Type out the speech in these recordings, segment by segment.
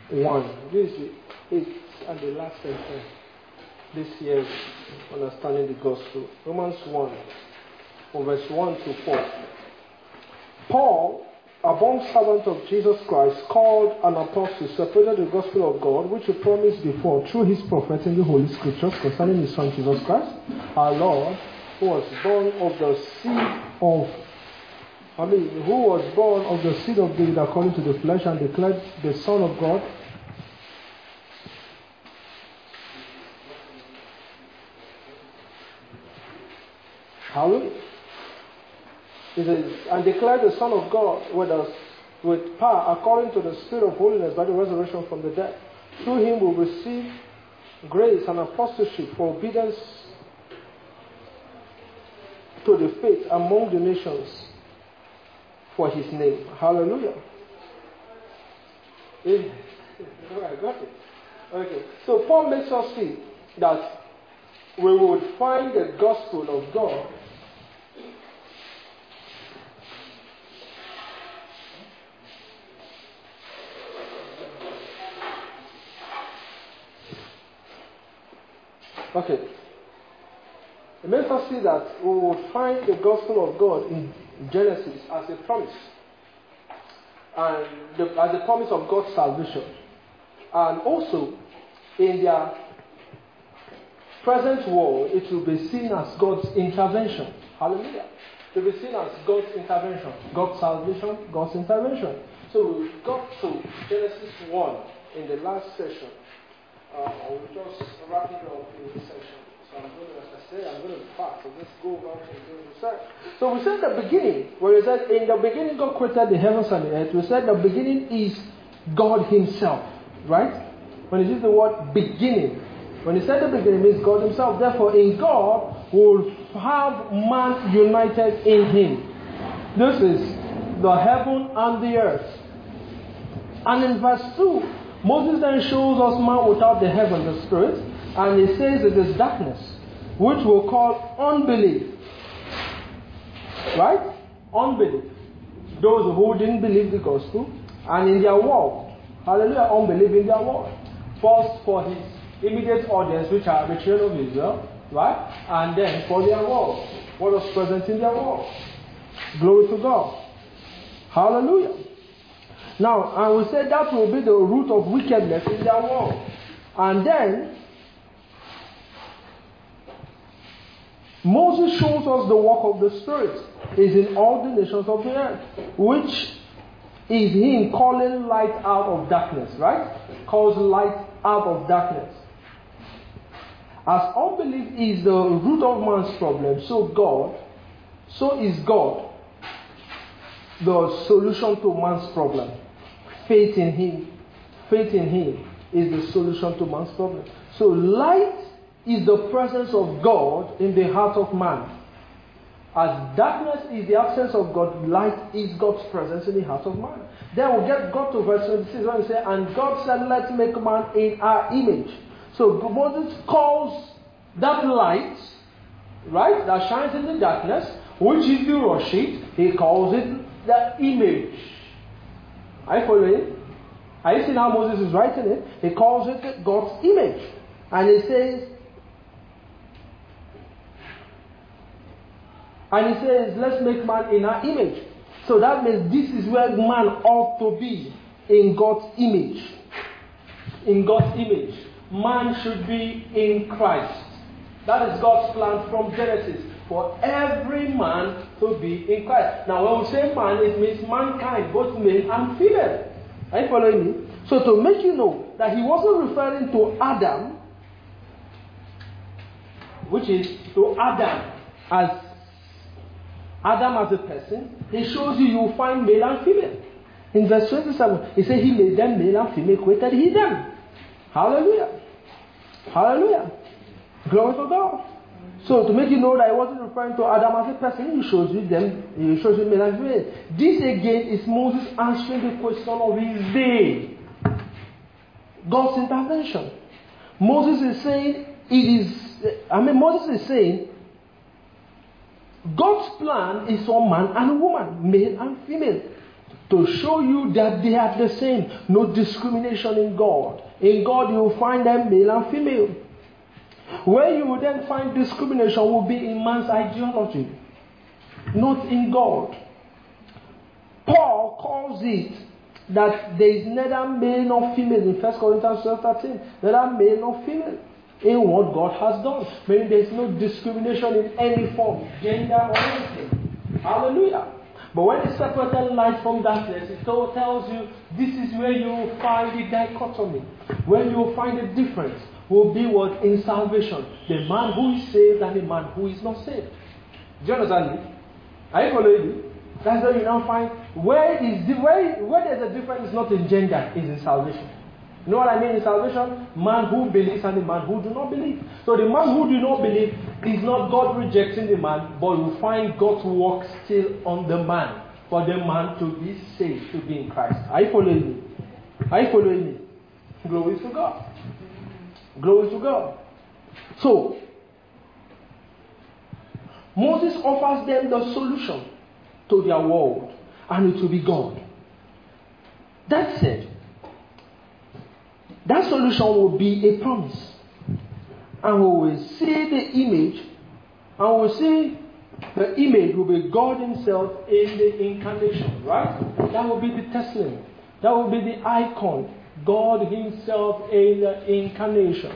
1. This is the 8th and the last sentence. This year's understanding the gospel. Romans 1, from verse 1 to 4. Paul, a bondservant of Jesus Christ, called an apostle, separated the gospel of God, which he promised before through his prophets in the Holy Scriptures concerning his Son Jesus Christ, our Lord, who was born of the seed of David according to the flesh, and declared the Son of God. Hallelujah. It is, and declared the Son of God with power according to the Spirit of holiness by the resurrection from the dead. Through him we receive grace and apostleship for obedience to the faith among the nations for his name. Hallelujah. I got it. Okay. So Paul makes us see that we would find the gospel of God Okay. It makes us see that we will find the gospel of God in Genesis as a promise. And as a promise of God's salvation. And also, in their present world, it will be seen as God's intervention. Hallelujah. It will be seen as God's intervention. God's salvation, God's intervention. So we got to Genesis 1 in the last session. We'll just wrap it up in this section. So I'm going to be fast. So let's go back and do the section. So we said the beginning, where it said, in the beginning God created the heavens and the earth. We said the beginning is God himself. Right? When it uses the word beginning, when he said the beginning means God himself. Therefore, in God, we'll have man united in him. This is the heaven and the earth. And in verse 2, Moses then shows us man without the heaven, the spirit, and he says it is darkness, which we'll call unbelief. Right? Unbelief. Those who didn't believe the gospel, and in their world. Hallelujah, unbelief in their world. First for his immediate audience, which are the children of Israel, right? And then for their world. What was present in their world. Glory to God. Hallelujah. Now, and we said that will be the root of wickedness in their world. And then, Moses shows us the work of the Spirit is in all the nations of the earth, which is him calling light out of darkness, right? Calls light out of darkness. As unbelief is the root of man's problem, so is God the solution to man's problem. Faith in him is the solution to man's problem. So light is the presence of God in the heart of man. As darkness is the absence of God, light is God's presence in the heart of man. Then we'll get God to verse 26 when he says, and God said, let's make man in our image. So Moses calls that light, right, that shines in the darkness, which is the Roshit, he calls it the image. Are you following? Are you seeing how Moses is writing it? He calls it God's image. And he says, let's make man in our image. So that means this is where man ought to be, in God's image. In God's image. Man should be in Christ. That is God's plan from Genesis. For every man to be in Christ. Now when we say man, it means mankind, both male and female. Are you following me? So to make you know that he wasn't referring to Adam, which is to Adam as a person, he shows you find male and female. In verse 27, he said he made them male and female, created he them. Hallelujah. Hallelujah. Glory to God. So to make you know that he wasn't referring to Adam as a person, he shows you male and female. This again is Moses answering the question of his day. God's intervention. Moses is saying God's plan is for man and woman, male and female. to show you that they are the same. No discrimination in God. In God, you will find them male and female. Where you will then find discrimination will be in man's ideology, not in God. Paul calls it that there is neither male nor female in 1 Corinthians 12:13, neither male nor female in what God has done. Meaning there is no discrimination in any form, gender or anything. Hallelujah. But when it separated light from darkness, it tells you this is where you will find the dichotomy. Where you will find the difference will be what? In salvation. The man who is saved and the man who is not saved. Do you understand me? Are you following me? That's where you now find where there's a difference is not in gender, is in salvation. You know what I mean in salvation? Man who believes and the man who do not believe. So the man who do not believe is not God rejecting the man, but you find God's work still on the man for the man to be saved, to be in Christ. Are you following me? Are you following me? Glory to God. Glory to God. So, Moses offers them the solution to their world, and it will be God. That said, that solution will be a promise. And we will see the image, and we will see the image will be God Himself in the incarnation, right? That will be the testimony. That will be the icon. God Himself in the incarnation.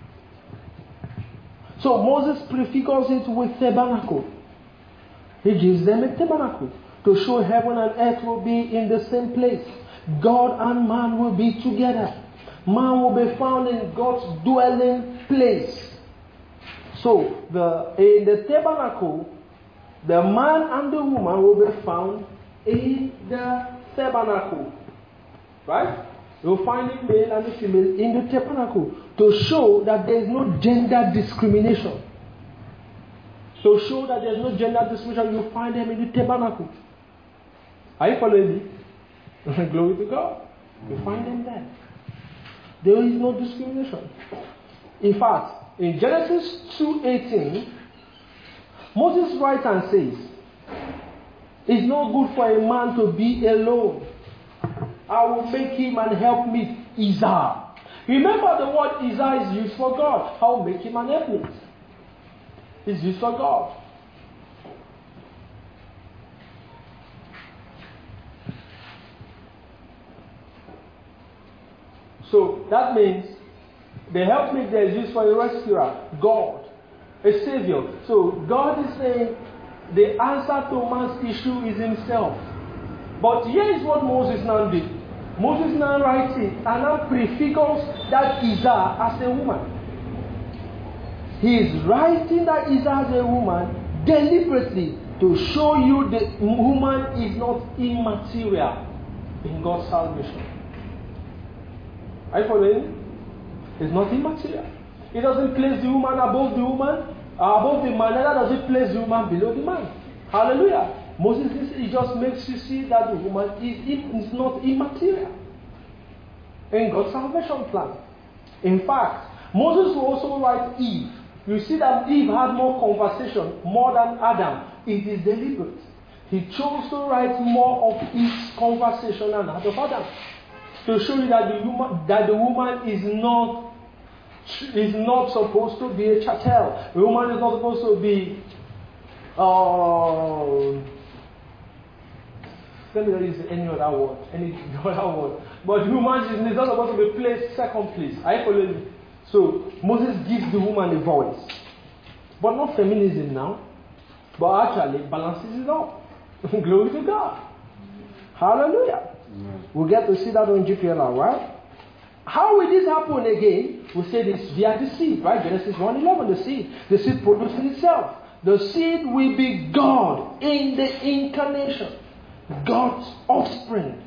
So Moses prefigures it with tabernacle. He gives them a tabernacle to show heaven and earth will be in the same place. God and man will be together. Man will be found in God's dwelling place. So in the tabernacle, the man and the woman will be found in the tabernacle. Right? You'll find the male and the female in the tabernacle to show that there is no gender discrimination. To show that there is no gender discrimination, you'll find them in the tabernacle. Are you following me? Glory to God. You find them there. There is no discrimination. In fact, in Genesis 2:18, Moses writes and says, "It's not good for a man to be alone. I will make him and helpmeet Izar." Remember the word Izar is used for God. I will make him an helpmeet. It's used for God. So that means the helpmeet there is used for a rescuer, God, a savior. So God is saying the answer to man's issue is Himself. But here is what Moses now did. Moses now writes it and now prefigures that Izar as a woman. He is writing that Izar as a woman deliberately to show you the woman is not immaterial in God's salvation. Are you following? It's not immaterial. It doesn't place the woman above the woman, above the man, neither does it place the woman below the man. Hallelujah. Moses, it just makes you see that the woman is not immaterial in God's salvation plan. In fact, Moses will also write Eve. You see that Eve had more conversation, more than Adam. It is deliberate. He chose to write more of Eve's conversation than that of Adam, to show you that the woman is not supposed to be a chattel. The woman is not supposed to be let me use any other word. But woman is not supposed to be placed second place. Are you following me? So Moses gives the woman a voice. But not feminism now. But actually balances it up. Glory to God. Hallelujah. We'll get to see that on GPLR, right? How will this happen again? We say this via the seed, right? Genesis 1:11, the seed producing itself. The seed will be God in the incarnation. God's offspring.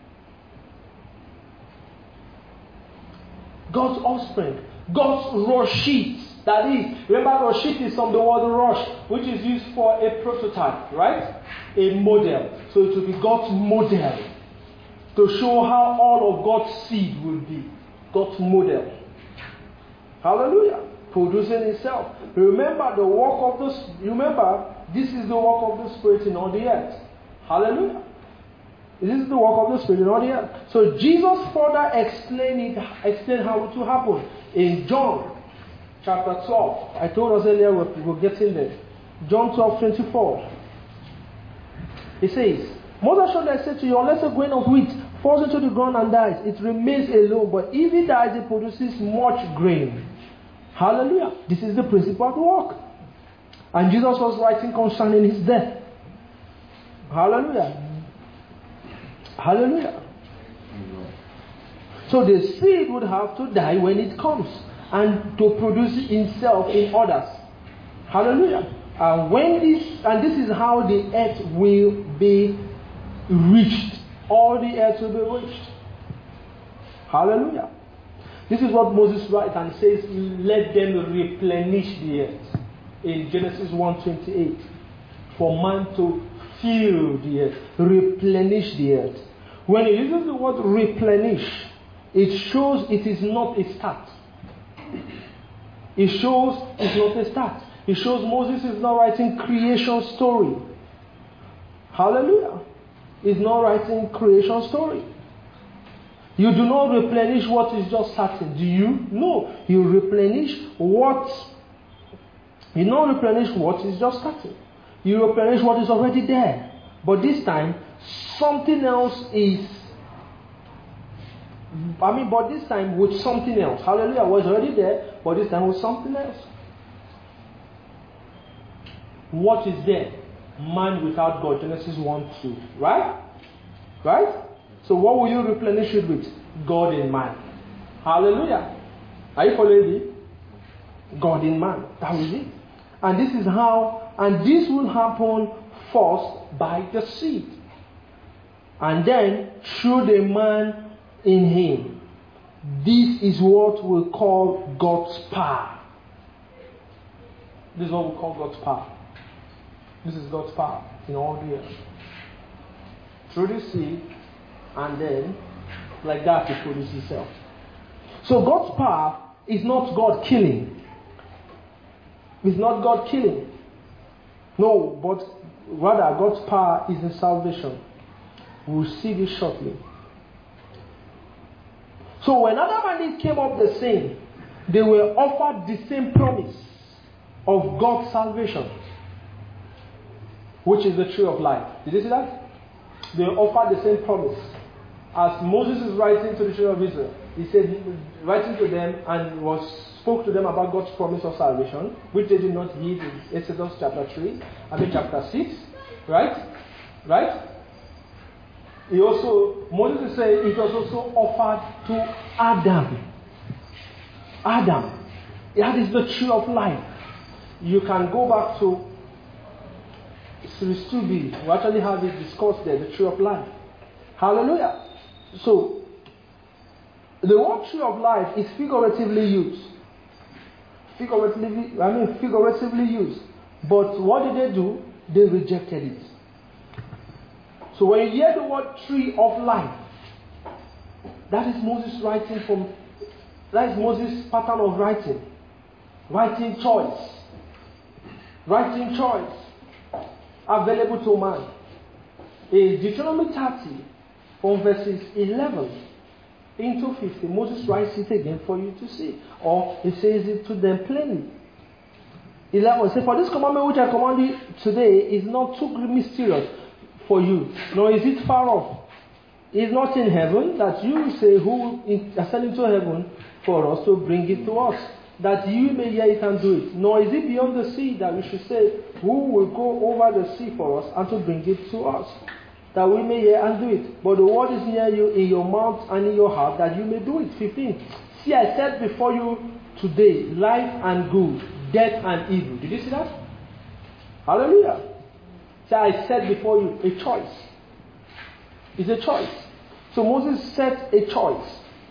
God's offspring. God's Roshit. That is, remember Roshit is from the word Rosh, which is used for a prototype, right? A model. So it will be God's model. To show how all of God's seed will be. God's model. Hallelujah. Producing itself. Remember the work of this is the work of the Spirit in all the earth. Hallelujah. This is the work of the Spirit on the earth. So Jesus further explained how it will happen in John chapter 12. I told us earlier we're getting there. John 12:24. It says, Moses shall I say to you, unless a grain of wheat falls into the ground and dies, it remains alone. But if it dies, it produces much grain. Hallelujah. This is the principle at work. And Jesus was writing concerning his death. Hallelujah. Hallelujah. So the seed would have to die when it comes and to produce itself in others. Hallelujah. And this is how the earth will be reached. All the earth will be reached. Hallelujah. This is what Moses writes and says, let them replenish the earth. In Genesis 1:28. For man to fill the earth, replenish the earth. When he uses the word replenish, it shows it is not a start. It shows it's not a start. It shows Moses is not writing creation story. Hallelujah. He's not writing creation story. You do not replenish what is just starting. Do you? No. You replenish what is just starting. You replenish what is already there. But this time, something else is. But this time with something else. Hallelujah. Was already there, but this time with something else. What is there? Man without God. Genesis 1:2. Right? Right? So what will you replenish it with? God in man. Hallelujah. Are you following me? God in man. That was it. And this is how, and this will happen first by the seed. And then through the man in him. This is what we call God's power. This is what we call God's power. This is God's power in all the earth. Through the seed, and then, like that, it produces itself. So God's power is not God killing. It's not God killing. No, but rather God's power is in salvation. We'll see this shortly. So when Adam and Eve came up the same, they were offered the same promise of God's salvation, which is the tree of life. Did you see that? They were offered the same promise. As Moses is writing to the children of Israel, he said, writing to them and spoke to them about God's promise of salvation, which they did not heed in Exodus chapter chapter 6. Right? Right? Moses said it was also offered to Adam. Adam. That is the tree of life. You can go back to Series 2b. We actually have it discussed there, the tree of life. Hallelujah. So, the word tree of life is figuratively used. Figuratively used. But what did they do? They rejected it. So when you hear the word tree of life, that is Moses writing from. That is Moses' pattern of writing. Writing choice. Writing choice. Available to man. In Deuteronomy 30, from verses 11 into 50, Moses writes it again for you to see. Or he says it to them plainly. 11 says, for this commandment which I command you today is not too mysterious for you, nor is it far off. It is not in heaven, that you will say, who ascend into heaven for us to bring it to us, that you may hear it and do it. Nor is it beyond the sea, that we should say, who will go over the sea for us and to bring it to us, that we may hear and do it. But the word is near you, in your mouth and in your heart, that you may do it. 15. See, I set before you today life and good, death and evil. Did you see that? Hallelujah. See, I set before you a choice. It's a choice. So Moses set a choice.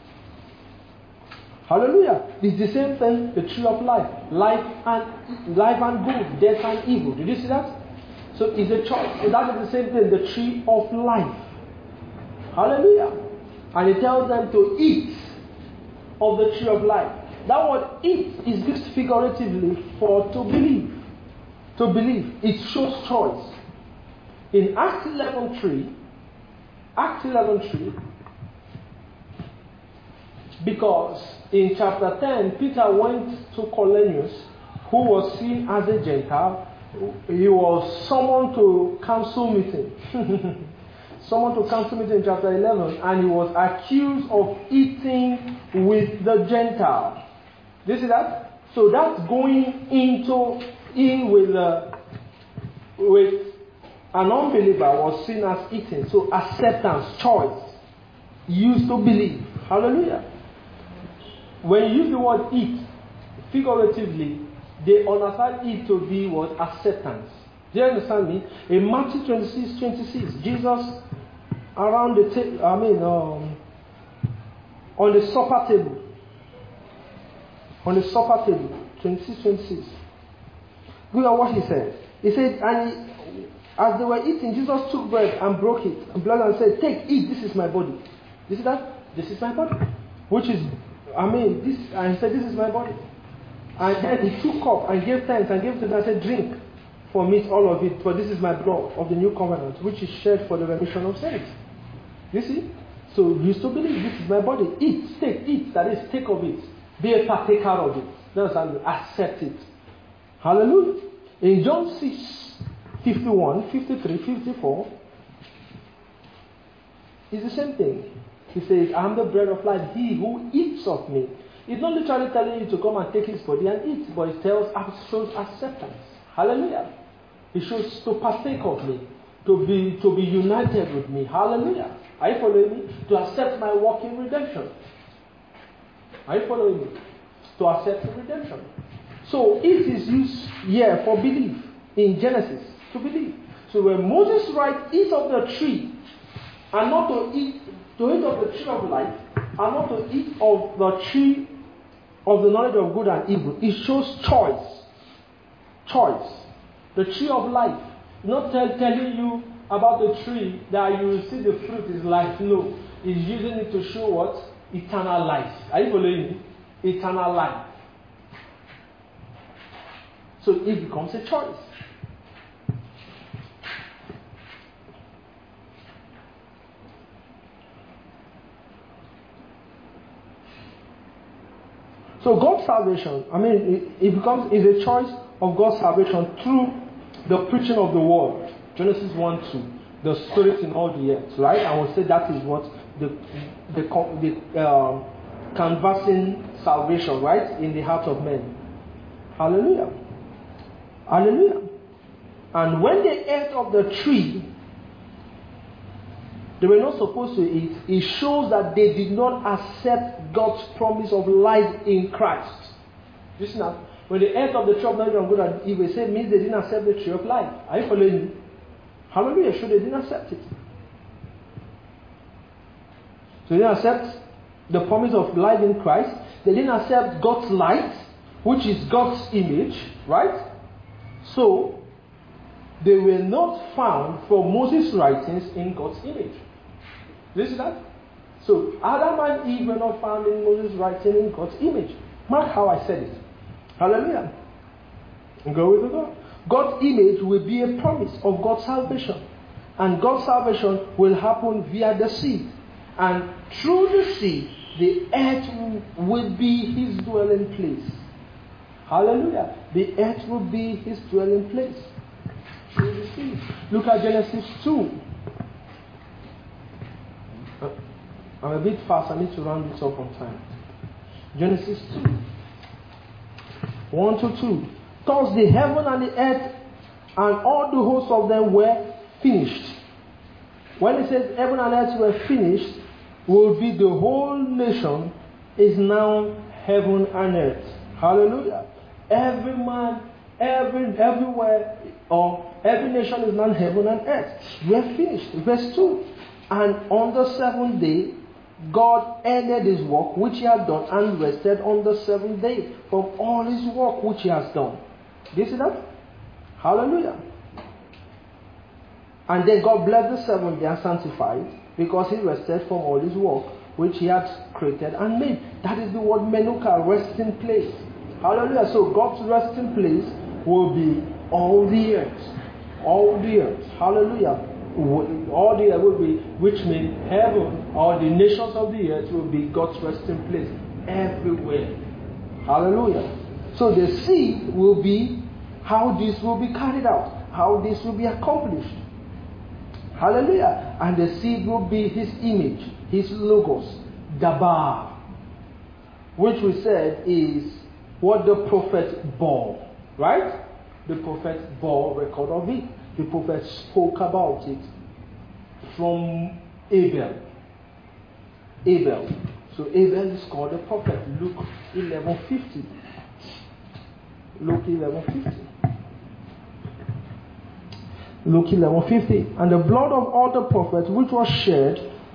Hallelujah. It's the same thing, the tree of life. Life and good, death and evil. Did you see that? So it's a choice. So that is the same thing, the tree of life. Hallelujah. And it tells them to eat of the tree of life. That word eat is used figuratively for to believe. To believe. It shows choice. In Acts 11:3, Acts 11:3. Because in chapter 10, Peter went to Cornelius, who was seen as a Gentile. He was summoned to council meeting. Summoned to council meeting in chapter 11, and he was accused of eating with the Gentile. Do you see that? So that's going in with an unbeliever was seen as eating. So acceptance, choice, used to believe. Hallelujah. When you use the word eat, figuratively, they understand it to be what? Acceptance. Do you understand me? In Matthew 26:26, Jesus around the table, on the supper table. On the supper table, 26:26. Look at what he said. He said, and as they were eating, Jesus took bread and broke it and blessed and said, "Take, eat, this is my body." You see that? This is my body. Which is, this, and he said, "This is my body." And then he took up and gave thanks and gave to them and said, "Drink from it, all of it, for this is my blood of the new covenant, which is shed for the remission of sins." You see? So you still believe this is my body. Eat, take, eat. That is, take of it. Be a partaker of it. That's how you accept it. Hallelujah. In John 6:51, 53, 54, it's the same thing. He says, "I am the bread of life. He who eats of me." It's not literally telling you to come and take his body and eat, but it shows acceptance. Hallelujah. It shows to partake of me, to be united with me. Hallelujah. Are you following me? To accept my work in redemption. Are you following me? To accept redemption. So it is used here for belief in Genesis, to believe. So when Moses writes, "Eat of the tree," and not to eat of the tree of life, and not to eat of the tree of the knowledge of good and evil, it shows choice. Choice. The tree of life. Not telling you about the tree that you will see the fruit is life. No. It's using it to show what? Eternal life. Are you following me? Eternal life. So it becomes a choice. So God's salvation, it becomes a choice of God's salvation through the preaching of the word. Genesis 1:2, the Spirit in all the earth, right? I would say that is what the canvassing salvation, right, in the heart of men. Hallelujah. Hallelujah. And when they ate of the tree, they were not supposed to eat. It shows that they did not accept God's promise of life in Christ. Listen now. When they ate of the tree of knowledge of good and evil, it means they didn't accept the tree of life. Are you following me? Hallelujah. So they didn't accept it. So they didn't accept the promise of life in Christ. They didn't accept God's light, which is God's image, right? So they were not found from Moses' writings in God's image. Do you see that? So Adam and Eve were not found in Moses' writing in God's image. Mark how I said it. Hallelujah. And go with God. God's image will be a promise of God's salvation. And God's salvation will happen via the seed. And through the seed, the earth will be his dwelling place. Hallelujah. The earth will be his dwelling place. Through the seed. Look at Genesis 2. I'm a bit fast. I need to round this up on time. Genesis 2. 1-2. Thus the heaven and the earth and all the hosts of them were finished. When it says heaven and earth were finished, will be the whole nation is now heaven and earth. Hallelujah. Every man, everywhere, or every nation is now heaven and earth. We are finished. Verse 2. And on the seventh day, God ended his work which he had done and rested on the seventh day from all his work which he has done. Do you see that? Hallelujah. And then God blessed the seventh day and sanctified because he rested from all his work which he had created and made. That is the word Menuka, resting place. Hallelujah. So God's resting place will be all the earth. All the earth. Hallelujah. All the earth will be, which means heaven, or the nations of the earth will be God's resting place everywhere. Hallelujah. So the seed will be how this will be carried out, how this will be accomplished. Hallelujah. And the seed will be his image, his logos, Dabar, which we said is what the prophet bore. Right? The prophet bore record of it. The prophet spoke about it from Abel. So Abel is called a prophet. Luke 11:50. Luke 11:50. Luke 11:50. And the blood of all the prophets which was shed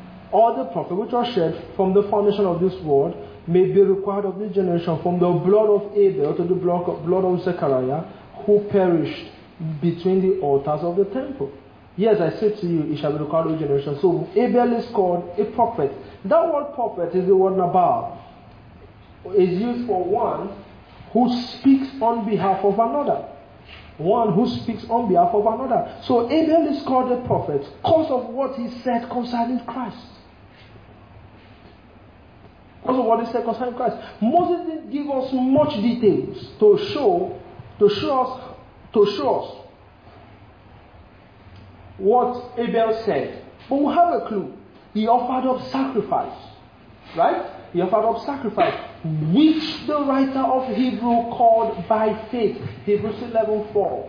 from the foundation of this world may be required of this generation, from the blood of Abel to the blood of Zechariah, who perished between the altars of the temple. Yes, I said to you, it shall be required of this generation. So Abel is called a prophet. That word prophet is the word Nabal. It's used for one who speaks on behalf of another. One who speaks on behalf of another. So Abel is called a prophet because of what he said concerning Christ. Because of what he said concerning Christ. Moses didn't give us much details to show us what Abel said. But we have a clue. He offered up sacrifice. Right? He offered up sacrifice, which the writer of Hebrew called by faith. Hebrews 11:4.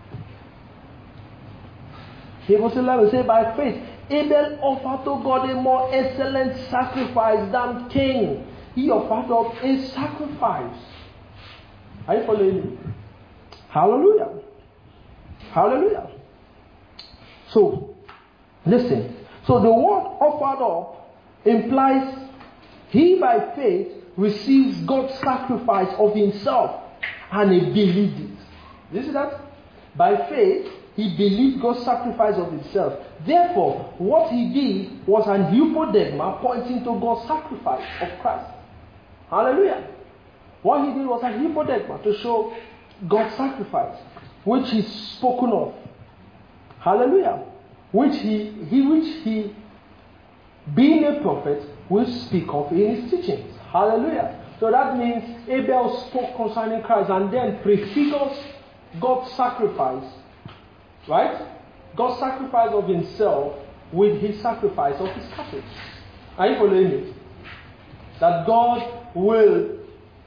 Hebrews 11 says by faith. Abel offered to God a more excellent sacrifice than Cain. He offered up a sacrifice. Are you following me? Hallelujah. Hallelujah. So, listen. So the word offered up implies he by faith receives God's sacrifice of himself and he believed it. You see that? By faith, he believed God's sacrifice of himself. Therefore, what he did was an hypoderma pointing to God's sacrifice of Christ. Hallelujah. What he did was an hypoderma to show God's sacrifice, which is spoken of. Hallelujah. Which he, being a prophet, will speak of in his teachings. Hallelujah. So that means Abel spoke concerning Christ and then prefigures God's sacrifice. Right? God's sacrifice of himself with his sacrifice of his cattle. Are you following me? That God will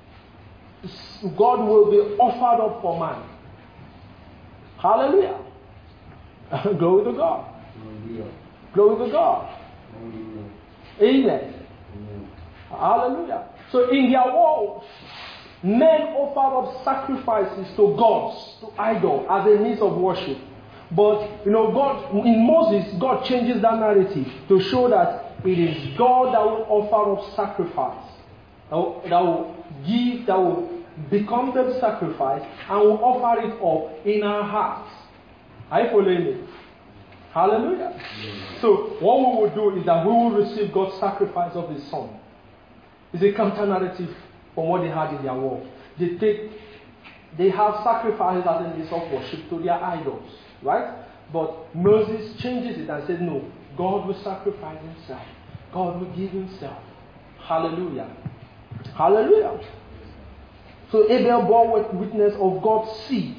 be offered up for man. Hallelujah. Glory to God. Glory to God. Amen. Hallelujah. So in their world, men offer up sacrifices to gods, to idols, as a means of worship. But, God, in Moses, God changes that narrative to show that it is God that will offer up sacrifice. That will become the sacrifice and will offer it up in our hearts. Are you following me? Hallelujah. So what we will do is that we will receive God's sacrifice of his son. It's a counter narrative from what they had in their world. They have sacrifices as a means of worship to their idols. Right? But Moses changes it and said, no, God will sacrifice himself. God will give himself. Hallelujah. Hallelujah. So Abel bore witness of God's seed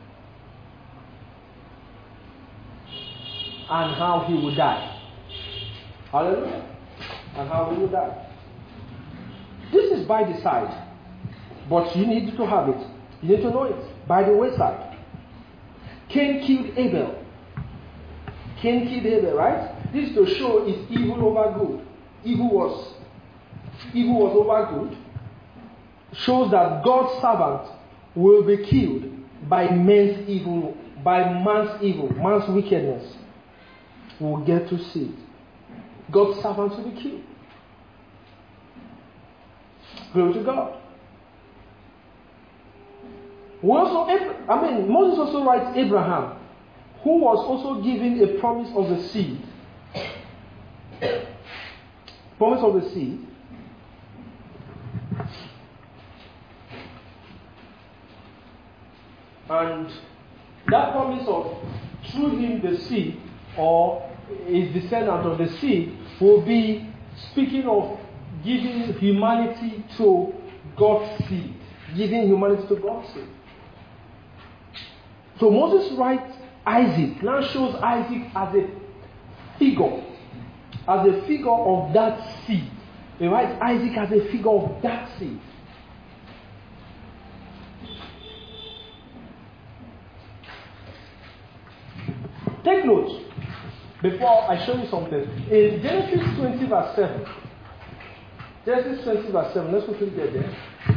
and how he would die. Hallelujah. And how he would die. This is by the side, but you need to have it. You need to know it. By the wayside. Cain killed Abel. Cain killed Abel, right? This is to show is evil over good. Evil was over good. Shows that God's servant will be killed by man's evil, man's wickedness. We'll get to see it. God's servants will be killed. Glory to God. Moses also writes Abraham, who was also given a promise of the seed. Promise of the seed. And that promise of through him the seed or his descendant or the seed will be speaking of giving humanity to God's seed. Giving humanity to God's seed. So Moses writes Isaac, now shows Isaac as a figure of that seed. He writes Isaac as a figure of that seed. Take note before I show you something. In Genesis 20 verse 7. Genesis 20 verse 7. Let's quickly get there.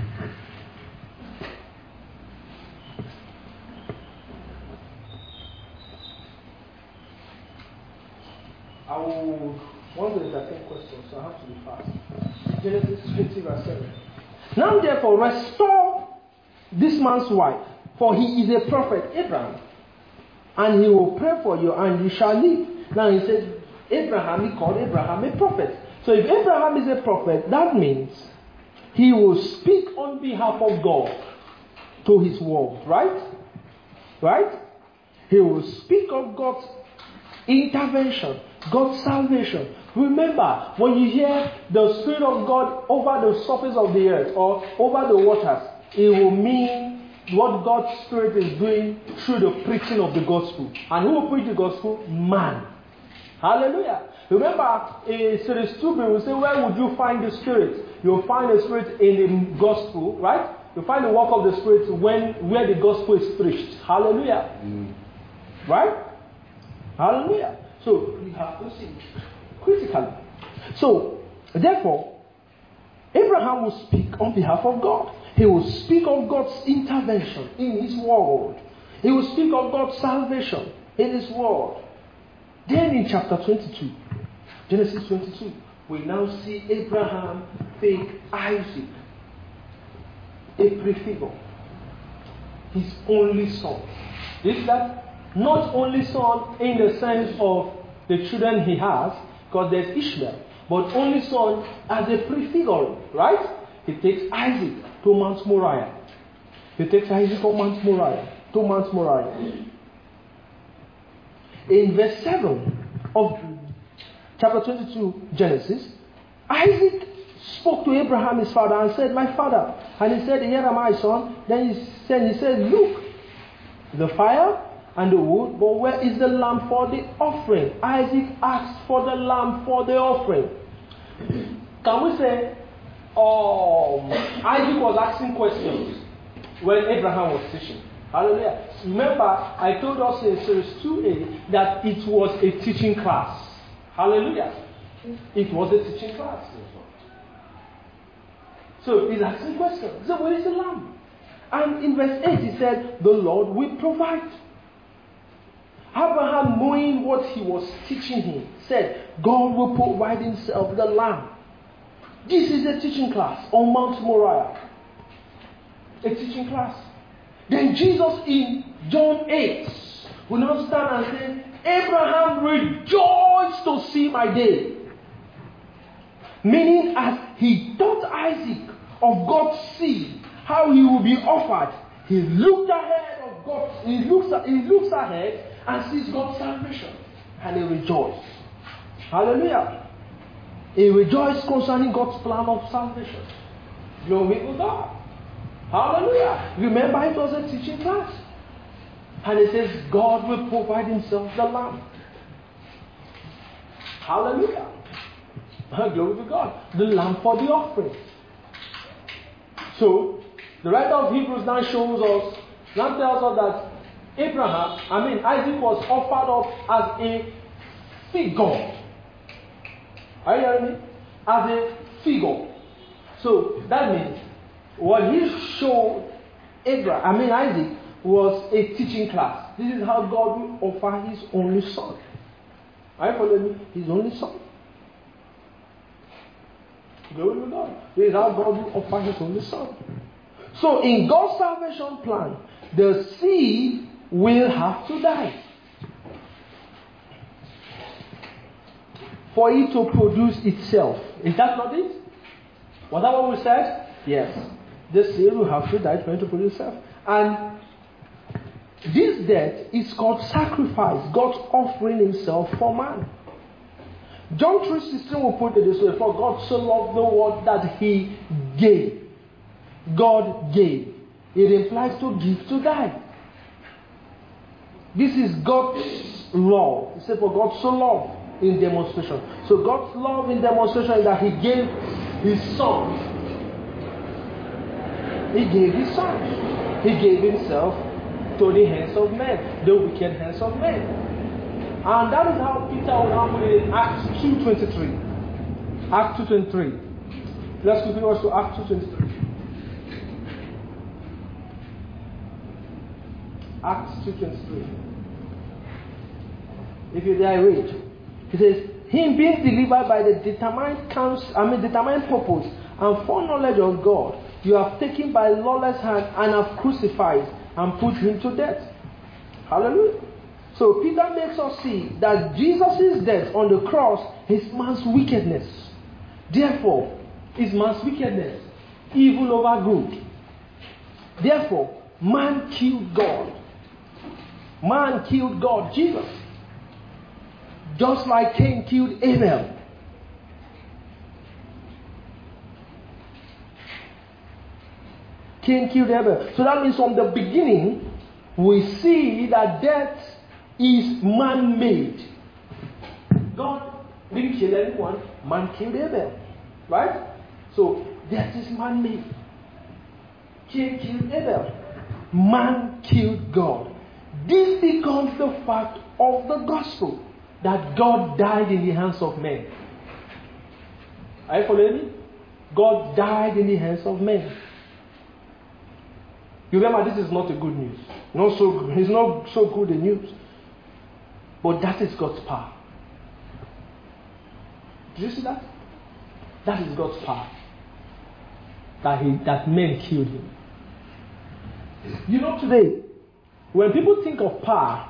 I will want to entertain questions, so I have to be fast. Genesis 20 verse 7. Now therefore restore this man's wife, for he is a prophet, Abraham, and he will pray for you, and you shall live. Now he said, Abraham, he called Abraham a prophet. So if Abraham is a prophet, that means he will speak on behalf of God to his world, right? Right? He will speak of God's intervention, God's salvation. Remember, when you hear the Spirit of God over the surface of the earth or over the waters, it will mean what God's Spirit is doing through the preaching of the gospel. And who will preach the gospel? Man. Hallelujah. Remember, in series 2, we will say, where would you find the Spirit? You'll find the Spirit in the gospel, right? You'll find the work of the Spirit where the gospel is preached. Hallelujah. Right? Hallelujah. So, we have to see critically. So, therefore, Abraham will speak on behalf of God. He will speak of God's intervention in his world. He will speak of God's salvation in his world. Then in chapter 22, Genesis 22, we now see Abraham take Isaac, a prefigure, his only son. Is that not only son in the sense of the children he has, because there's Ishmael, but only son as a prefigure, right? He takes Isaac to Mount Moriah. He takes Isaac to Mount Moriah. In verse 7 of chapter 22, Genesis, Isaac spoke to Abraham, his father, and said, my father. And he said, here am I, son. Then he said, look, the fire and the wood, but where is the lamb for the offering? Isaac asked for the lamb for the offering. Can we say, Isaac was asking questions when Abraham was teaching? Hallelujah. Remember, I told us in series 2a that it was a teaching class. Hallelujah. It was a teaching class. So he's asking questions. So where is the lamb? And in verse 8 he said, the Lord will provide. Abraham, knowing what he was teaching him, said, God will provide himself the lamb. This is a teaching class on Mount Moriah. A teaching class. Then Jesus in John 8 will now stand and say, Abraham rejoiced to see my day. Meaning, as he taught Isaac of God's seed, how he will be offered, he looked ahead of God. He looks ahead and sees God's salvation, and he rejoiced. Hallelujah. He rejoiced concerning God's plan of salvation. Glory to God. Hallelujah. Remember, it was a teaching class. And it says, God will provide himself the lamb. Hallelujah. Glory to God. The lamb for the offering. So, the writer of Hebrews now tells us that Isaac was offered up as a figure. Are you hearing me? As a figure. So, that means what he showed Isaac was a teaching class. This is how God will offer his only son. Are you following me? His only son. Glory to God. This is how God will offer his only son. So in God's salvation plan, the seed will have to die for it to produce itself. Is that not it? Was that what we said? Yes. The seed will have to die for it to produce itself. And This death is called sacrifice, God's offering himself for man. John 3:16 will put it this way: for God so loved the world that he gave. God gave. It implies to give, to die. This is God's love. He said, for God so loved in demonstration. So God's love in demonstration is that he gave his son. He gave his son. He gave himself to the hands of men, the wicked hands of men. And that is how Peter will put it in Acts 2:23. Acts 2:23. Let's quickly go to Acts 2:23. Acts 2:23. If you're there, read. He says, him being delivered by the determined purpose and foreknowledge of God, you have taken by lawless hand and have crucified and put him to death. Hallelujah. So Peter makes us see that Jesus' death on the cross is man's wickedness. Therefore, is man's wickedness. Evil over good. Therefore, man killed God. Man killed God, Jesus. Just like Cain killed Abel. Cain killed Abel. So that means from the beginning, we see that death is man-made. God didn't kill anyone. Man killed Abel. Right? So death is man-made. Cain killed Abel. Man killed God. This becomes the fact of the gospel, that God died in the hands of men. Are you following me? God died in the hands of men. You remember, this is not a good news. It's not so good a news. But that is God's power. Did you see that? That is God's power. That men killed him. You know, today, when people think of power,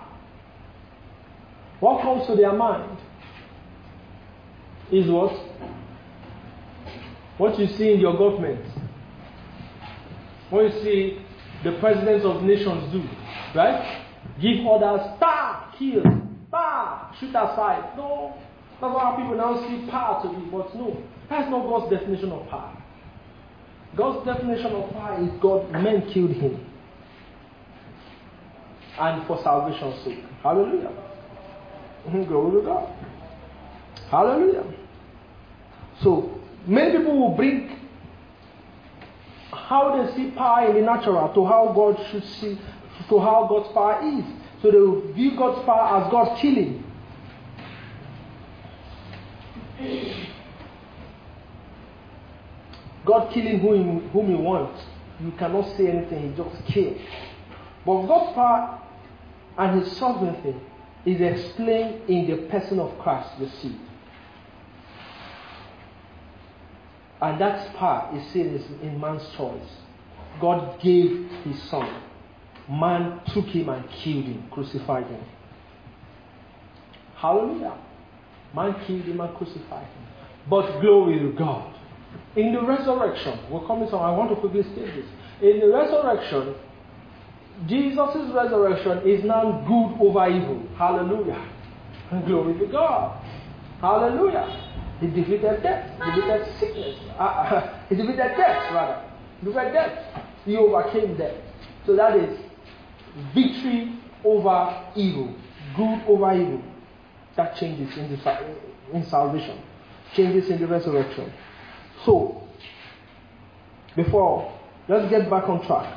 what comes to their mind is what? What you see in your government. What you see the presidents of nations do. Right? Give orders, kill, shoot aside. No, that's how people now see power to be. But no, that's not God's definition of power. God's definition of power is men killed him. And for salvation's sake. Hallelujah. Glory to God. Hallelujah. So, many people will bring how they see power in the natural to how God should see, to how God's power is. So they will view God's power as God killing. God killing whom he wants. You cannot say anything, he just kills. But God's power and his sovereignty is explained in the person of Christ, the seed. And that power is seen in man's choice. God gave his son. Man took him and killed him, crucified him. Hallelujah. Man killed him and crucified him. But glory to God. In the resurrection, we're coming to, I want to quickly state this. In the resurrection, Jesus' resurrection is now good over evil. Hallelujah. And glory to God. Hallelujah. He defeated death. He defeated sickness. He defeated death, rather. He defeated death. He overcame death. So that is victory over evil. Good over evil. That changes in salvation. Changes in the resurrection. So, let's get back on track.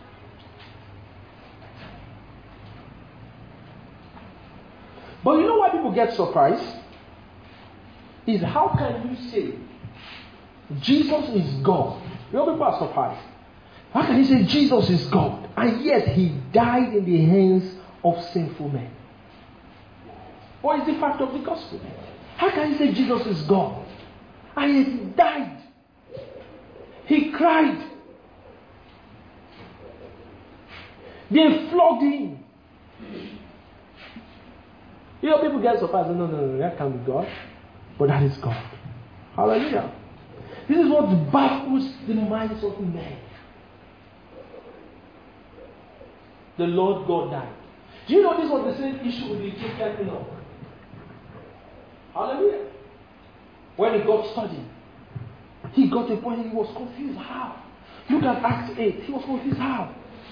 But you know why people get surprised? Is how can you say Jesus is God? You know, people are surprised. How can you say Jesus is God and yet he died in the hands of sinful men? What is the fact of the gospel? How can you say Jesus is God and yet he died? He cried. They flogged him. You know, people get surprised. No, that can't be God. But that is God. Hallelujah. This is what baffles the minds of men. the Lord God died. Do you know this was the same issue with the Ethiopian eunuch? Hallelujah. When he got studying, he got to a point he was confused. How? Look at Acts 8. He was confused. How?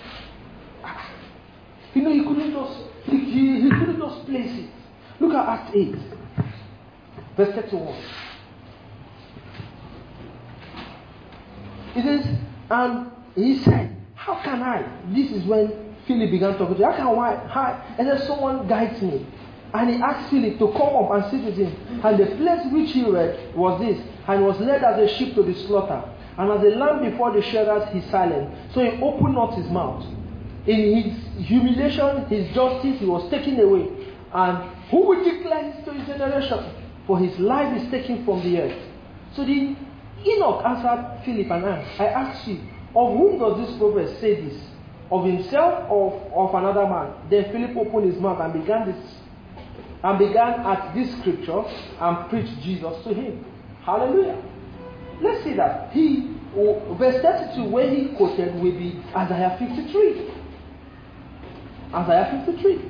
You know, he couldn't just place it. Look at Acts 8, verse 31. It says, and he said, how can I? This is when Philip began talking to him. How can I? And then someone guides me. And he asked Philip to come up and sit with him. And the place which he read was this. And was led as a sheep to the slaughter. And as a lamb before the shearers, he silent. So he opened not his mouth. In his humiliation, his justice, he was taken away. And who will declare this to his generation? For his life is taken from the earth. So the Enoch answered Philip and I ask you, of whom does this prophet say this? Of himself or of another man? Then Philip opened his mouth and began at this scripture and preached Jesus to him. Hallelujah. Let's see that. Verse 32, where he quoted will be Isaiah 53. Isaiah 53.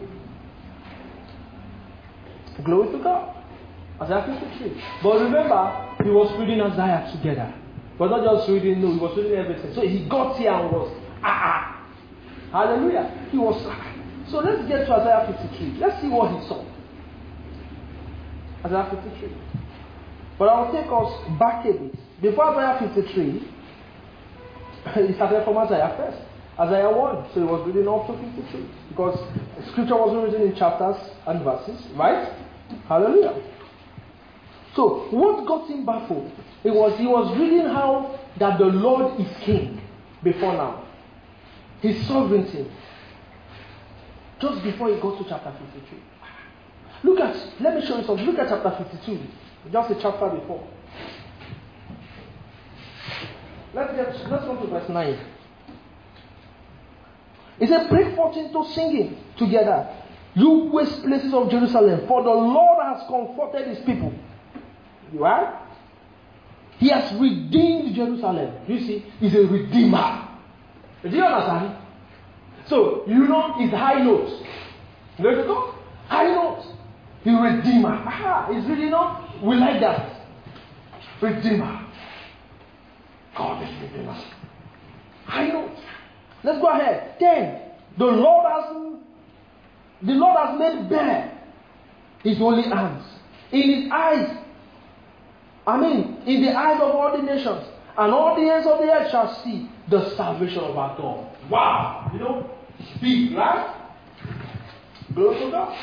Glory to God. Isaiah 53. But remember, he was reading Isaiah together. But not just reading, no, he was reading everything. So he got here and was, Hallelujah. He was, So let's get to Isaiah 53. Let's see what he saw. Isaiah 53. But I will take us back a bit. Before Isaiah 53, he started from Isaiah first. Isaiah 1. So he was reading up to 53. Because scripture wasn't written in chapters and verses, right? Hallelujah. So what got him baffled? He was reading how that the Lord is king before now. His sovereignty. Just before he got to chapter 53. Let me show you something. Look at chapter 52. Just a chapter before. Let's go to verse 9. It said, break forth into singing together, you waste places of Jerusalem, for the Lord has comforted his people. Right? He has redeemed Jerusalem. You see, he's a redeemer. Do you understand? So, you know his high notes. There you go. High notes. The redeemer. It's really not. We like that. Redeemer. God is redeemer. High notes. Let's go ahead. 10. The Lord has made bare his holy arms. In his eyes. In the eyes of all the nations. And all the ends of the earth shall see the salvation of our God. Wow. You know, big, right? Glory to God.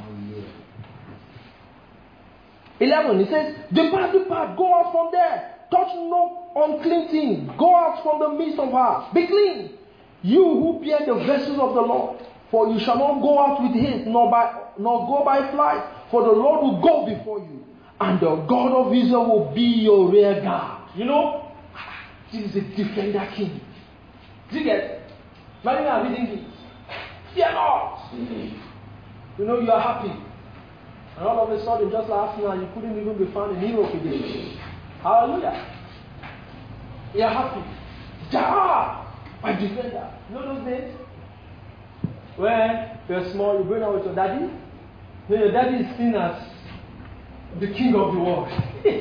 11. It says, depart, go out from there. Touch no unclean thing. Go out from the midst of her. Be clean. You who bear the vessels of the Lord. For you shall not go out with haste, nor go by flight. For the Lord will go before you. And the God of Israel will be your rear guard. You know, this is a defender king. Do you get it? When you are reading this, fear not. You know, you are happy. And all of a sudden, just last night, you couldn't even be found in Europe again. Hallelujah. You are happy. Jah, my defender. You know those days? When you're small, you bring out with your daddy. Then your daddy is seen as the king of the world.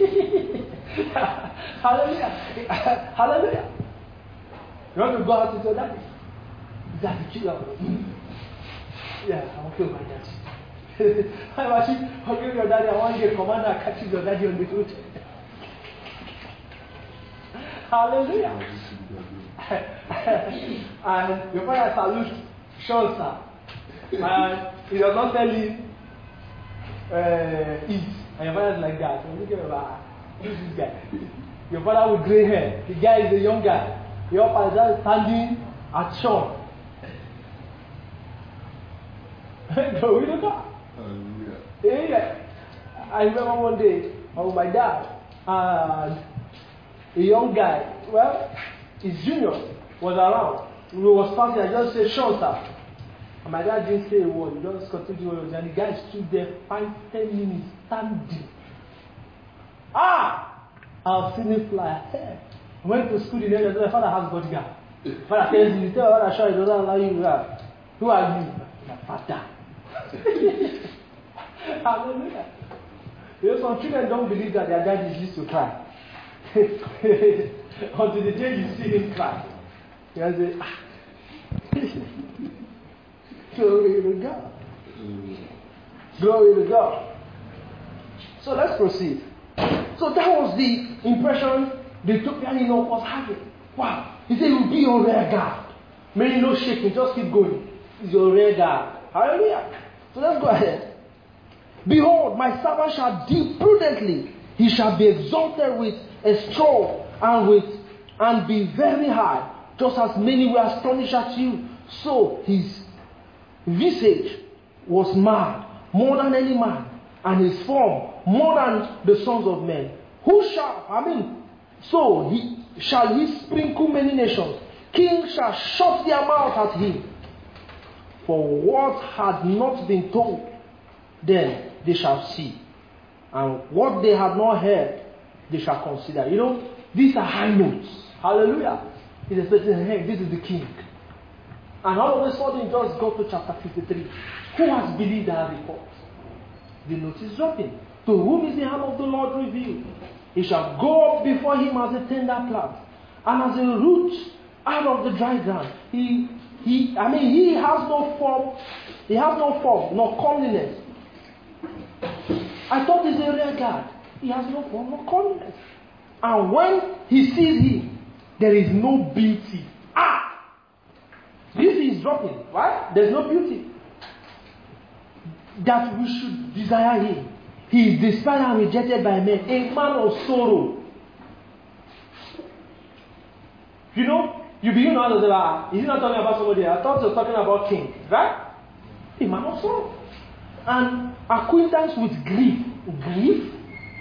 Hallelujah. Hallelujah. You want to go out with your daddy? Daddy, chill out. Yeah, I will kill my daddy. I'm actually hugging your daddy. I want to get a commander catching your daddy on the road. Hallelujah. And your father salutes Sean, sir. And he does not tell you eat. And your father is like that. So look at who's this guy? Your father with grey hair. The guy is a young guy. Your father is standing at Sean. Glory to God. Yeah. I remember one day, I was with my dad, and a young guy, his junior, was around. He was passing, I just said, Sean, sir. And my dad didn't say a word, he just continued, and the guy stood there 5-10 minutes, standing. I've seen him fly. I went to school in the my father has bodyguard. Father tells you, tell father, sure, he doesn't allow you to Who are you? My father. Hallelujah. You know, some children don't believe that their daddy used to cry. Until the day you see him cry. You say, glory to God. Glory to God. So let's proceed. So that was the impression the Ethiopian was having. Wow. He said, you'll be your rear guard. May no shaking, just keep going. It's your rear guard. Hallelujah. So let's go ahead. Behold, my servant shall deal prudently. He shall be exalted with a straw and be very high, just as many were astonished at you. So his visage was mad, more than any man, and his form more than the sons of men. Shall he sprinkle many nations. Kings shall shut their mouth at him. For what had not been told, then they shall see. And what they have not heard, they shall consider. You know, these are high notes. Hallelujah. He's expecting, hey, this is the king. And all of a sudden, just go to chapter 53. Who has believed our report? The note is dropping. To whom is the hand of the Lord revealed? He shall go up before him as a tender plant, and as a root out of the dry ground. He has no form, nor comeliness. I thought he's a rear guard. He has no form, nor comeliness. And when he sees him, there is no beauty. This is dropping, right? There's no beauty. That we should desire him. He is despised and rejected by men, a man of sorrow. You know, you begin to understand, is he not talking about somebody else? I thought he was talking about king, right? A man of sorrow. And acquaintance with grief. Grief.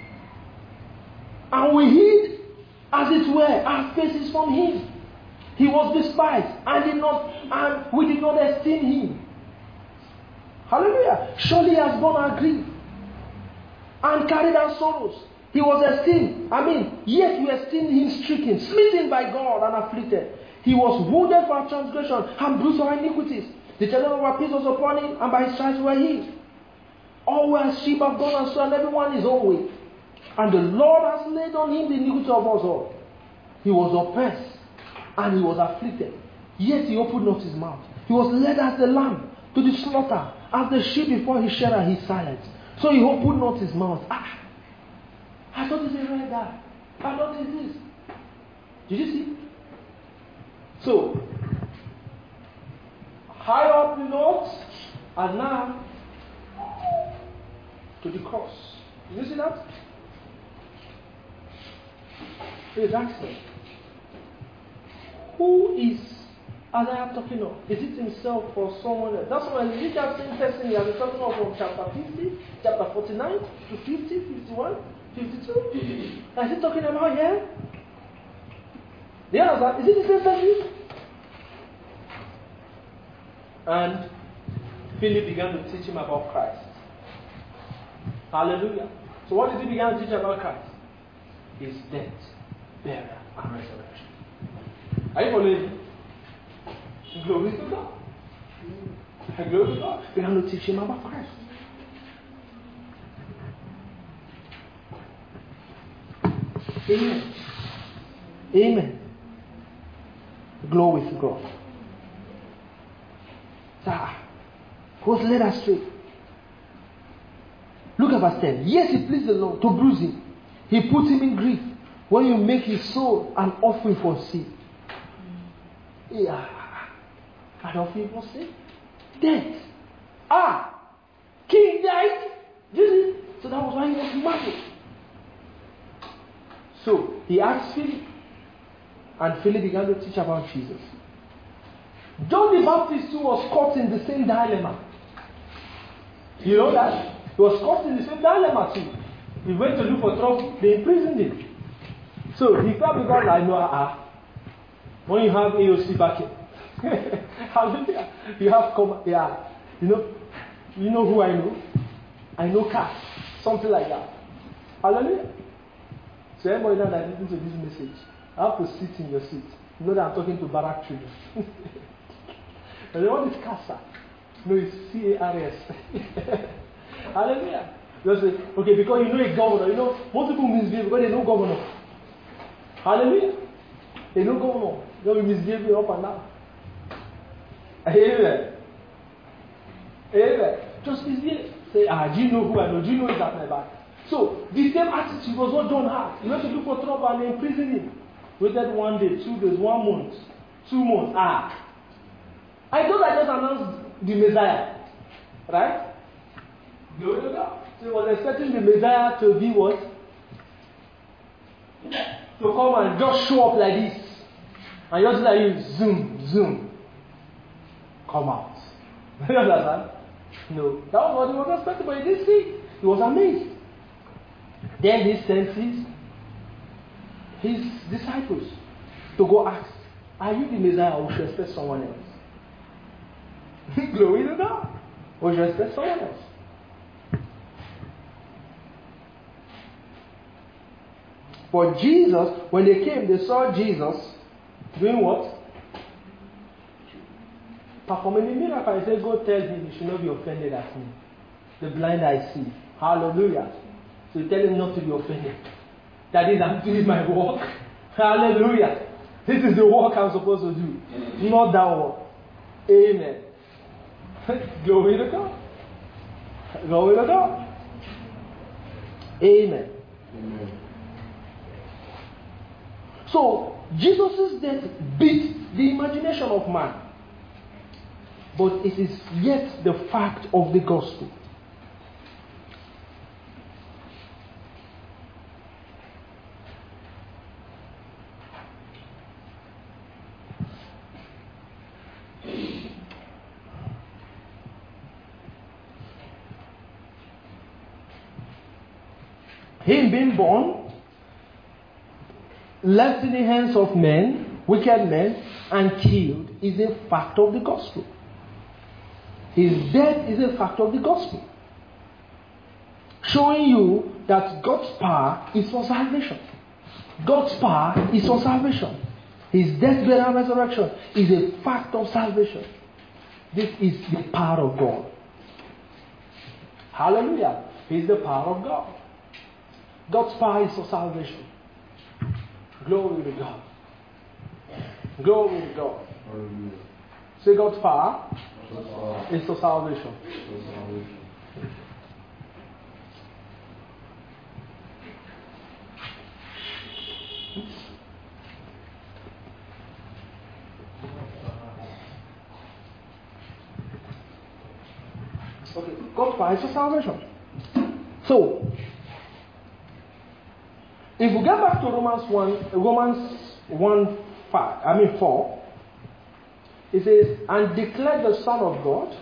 And we hid, as it were, our faces from him. He was despised, and we did not esteem him. Hallelujah. Surely he has borne our grief and carried our sorrows. He was esteemed. Yet we esteemed him stricken, smitten by God and afflicted. He was wounded for our transgression and bruised for our iniquities. The children of our peace was upon him, and by his stripes were healed. All were as sheep have gone astray, and everyone his own way. And the Lord has laid on him the iniquity of us all. He was oppressed, and he was afflicted. Yet he opened not his mouth. He was led as the lamb to the slaughter, as the sheep before his shearer he silent. So he opened not his mouth. I thought it's a red guy. I thought it's this. Did you see? So, high up the notes, and now to the cross. Did you see that? He's asking, who is Isaiah talking of? Is it himself or someone else? That's why you that same person he has been talking of from chapter 50, chapter 49 to 50, 51, 52. Is he talking about here? Do you understand? Is it the same person? And Philip began to teach him about Christ. Hallelujah. So what did he begin to teach about Christ? His death, burial, and resurrection. Are you following? Glory to God. Glory to God. We have to teach him about Christ. Amen. Amen. Glory to God. Who was led astray? Look at verse 10. Yes, it pleased the Lord to bruise him. He put him in grief when you make his soul an offering for sin. Yeah. An offering for sin? Death. King died. So that was why he was mad. So he asked Philip. And Philip began to teach about Jesus. John the Baptist too was caught in the same dilemma. You know that? He was caught in the same dilemma too. He went to look for trouble. They imprisoned him. So he felt because I know when you have AOC backing, hallelujah, you have you know who I know? I know Cass. Something like that. Hallelujah. So everybody now that listens to this message, I have to sit in your seat. You know that I'm talking to Barack children. And then what is CASA? No, it's CARS. Hallelujah. Just say, okay, because you know a governor. You know, most people misbehave because they know governor. Hallelujah. They know governor. They be misbehaving up and down. Amen. Amen. Just misbehave. Say, do you know who I know? Do you know it's at my back? So, the same attitude was what John had. He went to look for trouble and they imprisoned him. Waited 1 day, 2 days, 1 month, 2 months. I thought I just announced the Messiah. Right? Glory to God. So he was expecting the Messiah to be what? To come and just show up like this. And just like you, zoom. Come out. You understand? No. That was what he was expecting, but he didn't see. He was amazed. Then he sent his disciples to go ask, are you the Messiah or should I expect someone else? Glory to God. Or should I expect someone else? But Jesus, when they came, they saw Jesus doing what? Performing a miracle. He said, go tell him he should not be offended at me. The blind I see. Hallelujah. So you tell him not to be offended. That is, I'm doing my work. Hallelujah. This is the work I'm supposed to do. Not that work. Amen. Glory to God. Glory to God. Amen. Amen. So, Jesus' death beat the imagination of man. But it is yet the fact of the gospel. Him being born, left in the hands of men, wicked men, and killed is a fact of the gospel. His death is a fact of the gospel. Showing you that God's power is for salvation. God's power is for salvation. His death, burial, and resurrection is a fact of salvation. This is the power of God. Hallelujah. He is the power of God. God's power is for salvation. Glory to God. Glory to God. Hallelujah. Say God's power is for salvation. Okay, God's power is for salvation. So, if we get back to Romans 4, it says, and declare the Son of God.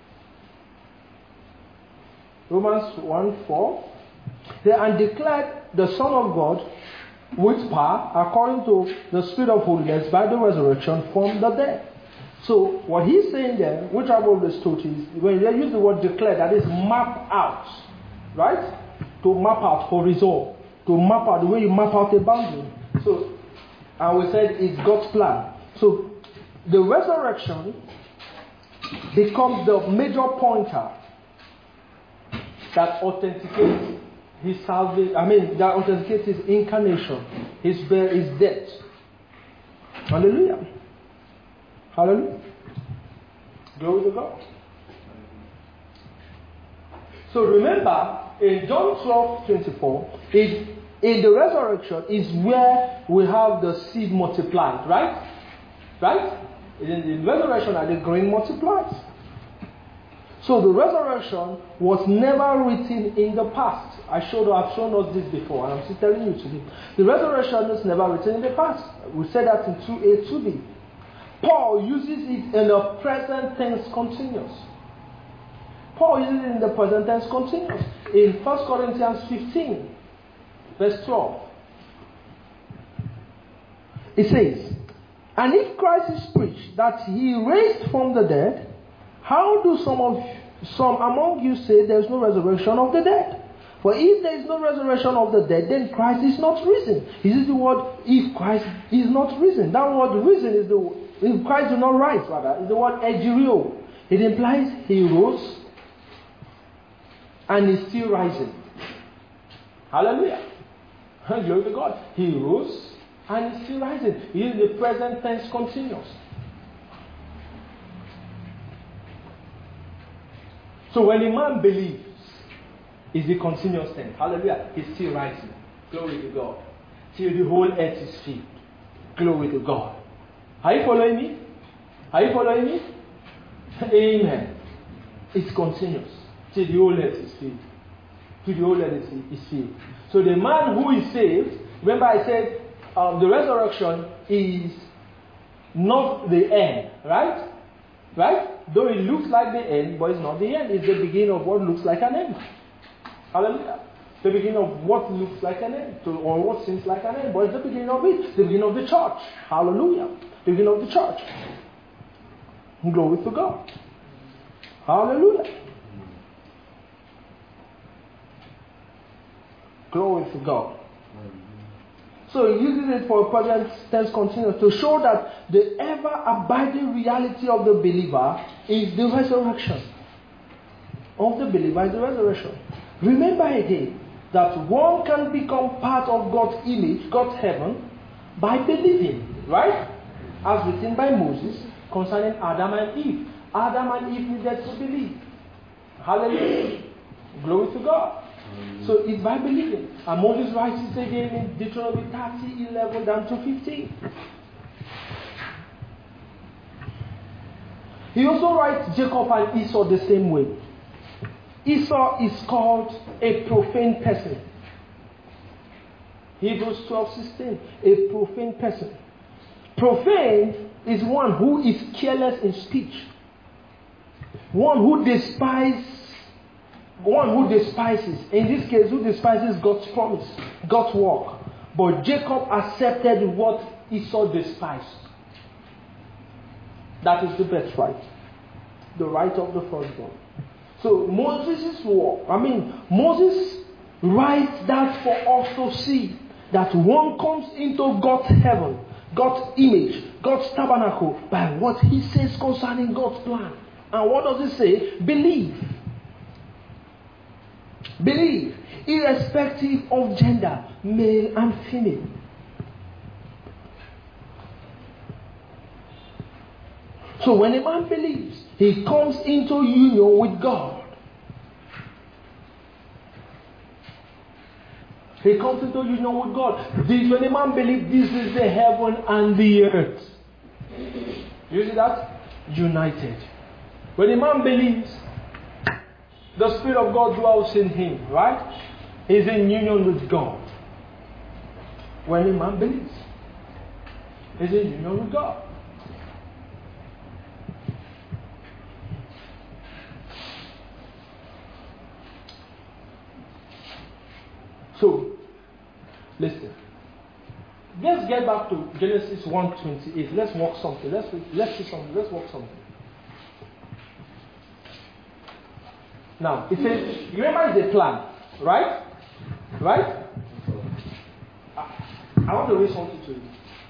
Romans 1:4. And declared the Son of God with power, according to the Spirit of holiness, by the resurrection from the dead. So, what he's saying there, which I've always taught, is when they use the word declare, that is map out. Right? To map out for resolve. To map out the way you map out a boundary. So, and we said it's God's plan. So, the resurrection becomes the major pointer that authenticates his salvation. That authenticates his incarnation, his death. Hallelujah. Hallelujah. Glory to God. So remember, in John 12:24, in the resurrection is where we have the seed multiplied, right? Right? In the resurrection that the grain multiplies. So the resurrection was never written in the past. I've shown us this before, and I'm still telling you today. The resurrection is never written in the past. We said that in 2a, 2b. Paul uses it in the present tense continuous. Paul uses it in the present tense continuous. In 1 Corinthians 15, verse 12. It says, and if Christ is preached that he raised from the dead, how do some among you say there is no resurrection of the dead? For if there is no resurrection of the dead, then Christ is not risen. This is the word, if Christ is not risen. That word risen is If Christ did not rise, rather, is the word egerio. It implies he rose and is still rising. Hallelujah. Glory to God. He rose and is still rising. He is the present tense continuous. So when a man believes, is the continuous tense. Hallelujah. He's still rising. Glory to God. Till the whole earth is filled. Glory to God. Are you following me? Are you following me? Amen. It's continuous. Till the whole earth is filled. Till the whole earth is filled. So the man who is saved, remember I said the resurrection is not the end. Right? Right? Though it looks like the end, but it's not the end. It's the beginning of what looks like an end. Hallelujah. The beginning of what looks like an end, or what seems like an end, but it's the beginning of it. The beginning of the church. Hallelujah. The beginning of the church. Glory to God. Hallelujah. Glory to God. So he uses it for present tense continuous to show that the ever-abiding reality of the believer is the resurrection. Of the believer is the resurrection. Remember again that one can become part of God's image, God's heaven, by believing, right? As written by Moses concerning Adam and Eve. Adam and Eve needed to believe. Hallelujah. Glory to God. So it's by believing. And Moses writes it again in Deuteronomy 30, 11 down to 15. He also writes Jacob and Esau the same way. Esau is called a profane person. Hebrews 12:16. A profane person. Profane is one who is careless in speech. One who despises. In this case, who despises God's promise, God's work. But Jacob accepted what Esau despised. That is the birthright. The right of the firstborn. So Moses writes that for us to see that one comes into God's heaven, God's image, God's tabernacle by what he says concerning God's plan. And what does he say? Believe. Believe, irrespective of gender, male and female. So when a man believes, he comes into union with God. He comes into union with God. When a man believes, this is the heaven and the earth. You see that? United. When a man believes, the Spirit of God dwells in him, right? He's in union with God. When a man believes, he's in union with God. So, listen. Let's get back to Genesis 1:28. Let's walk something. Let's see something. Let's walk something. Now, it says, remember it's a plan, right? Right? I want to read something to you.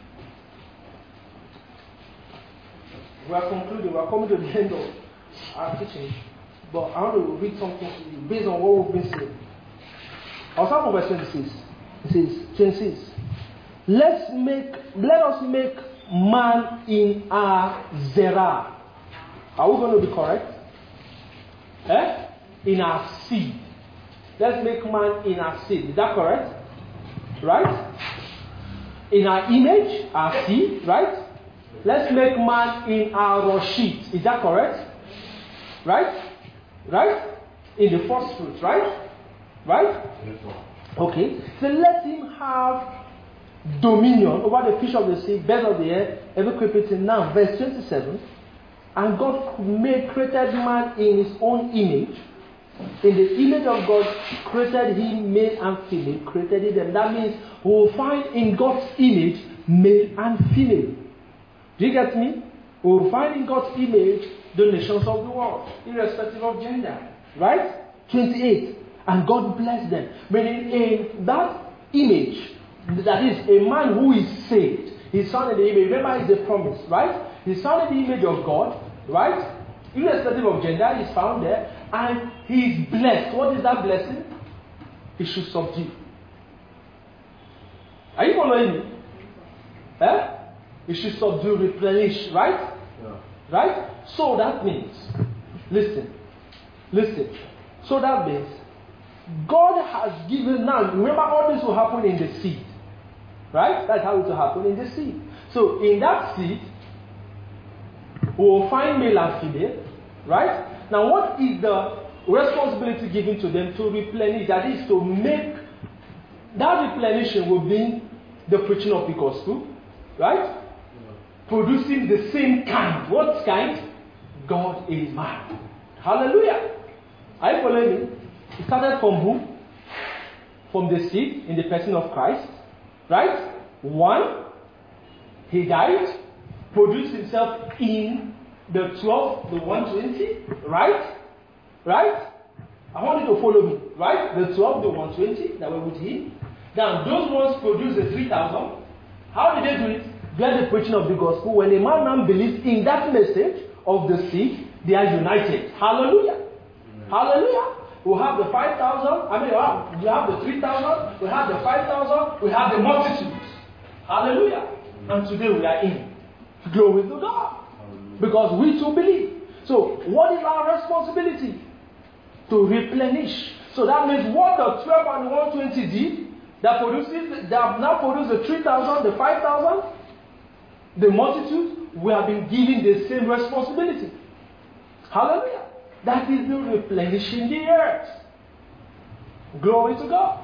We are concluding, we are coming to the end of our teaching, but I want to read something to you based on what we've been saying. I'll start from verse 26. It says, 26. Let us make man in our zerah. Are we going to be correct? In our seed. Let's make man in our seed. Is that correct? Right? In our image, our seed, right? Let's make man in our roshit. Is that correct? Right? Right? In the first fruit, right? Right? Okay. So let him have dominion over the fish of the sea, birds of the air, every creeping thing. Now, verse 27. And God created man in his own image. In the image of God, created him, male and female, created them. That means we will find in God's image, male and female. Do you get me? We will find in God's image the nations of the world, irrespective of gender. Right? 28. And God blessed them. Meaning in that image, that is, a man who is saved, He's found in the image. Remember, he's the promise, right? He's found in the image of God, right? Irrespective of gender, he's found there. And he's blessed. What is that blessing? He should subdue. Are you following me? Eh? He should subdue, replenish, right? Yeah. Right? So that means, listen. So that means, God has given now. Remember, all this will happen in the seed. Right? That's how it will happen in the seed. So in that seed, we will find male and female. Right? Now what is the responsibility given to them? To replenish. That is to make, that replenishing will be the preaching of the gospel. Right? Producing the same kind. What kind? God is man. Hallelujah. Are you following me? It started from who? From the seed in the person of Christ. Right? One, he died, produced himself in the 12, the 120. Right? Right? I want you to follow me. Right? The 12, the 120 that were with him. Then those ones produced the 3,000. How did they do it? They are the preaching of the gospel. When a man now believes in that message of the seed, they are united. Hallelujah. Amen. Hallelujah. We have the 5,000. We have the 3,000. We have the 5,000. We have the multitudes. Hallelujah. Amen. And today we are in. Glory to God. Amen. Because we too believe. So what is our responsibility? To replenish. So that means what the 12 and the 120 did, that have now produced the 3,000, the 5,000, the multitude, we have been given the same responsibility. Hallelujah. That is the replenishing the earth. Glory to God.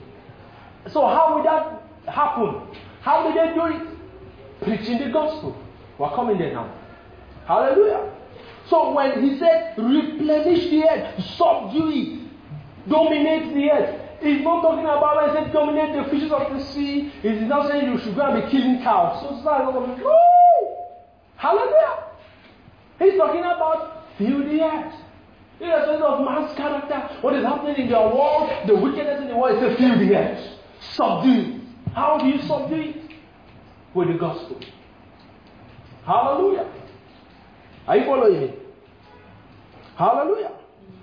So how will that happen? How did they do it? Preaching the gospel. We're coming there now. Hallelujah. So when he said replenish the earth, subdue it, dominate the earth, he's not talking about when he said dominate the fishes of the sea. He's not saying you should go and be killing cows. So it's not going to be, hallelujah. He's talking about fill the earth. Irrespective of man's character, what is happening in their world, the wickedness in the world, is to fill the earth. Subdue it. How do you subdue it? With the gospel. Hallelujah. Are you following me? Hallelujah.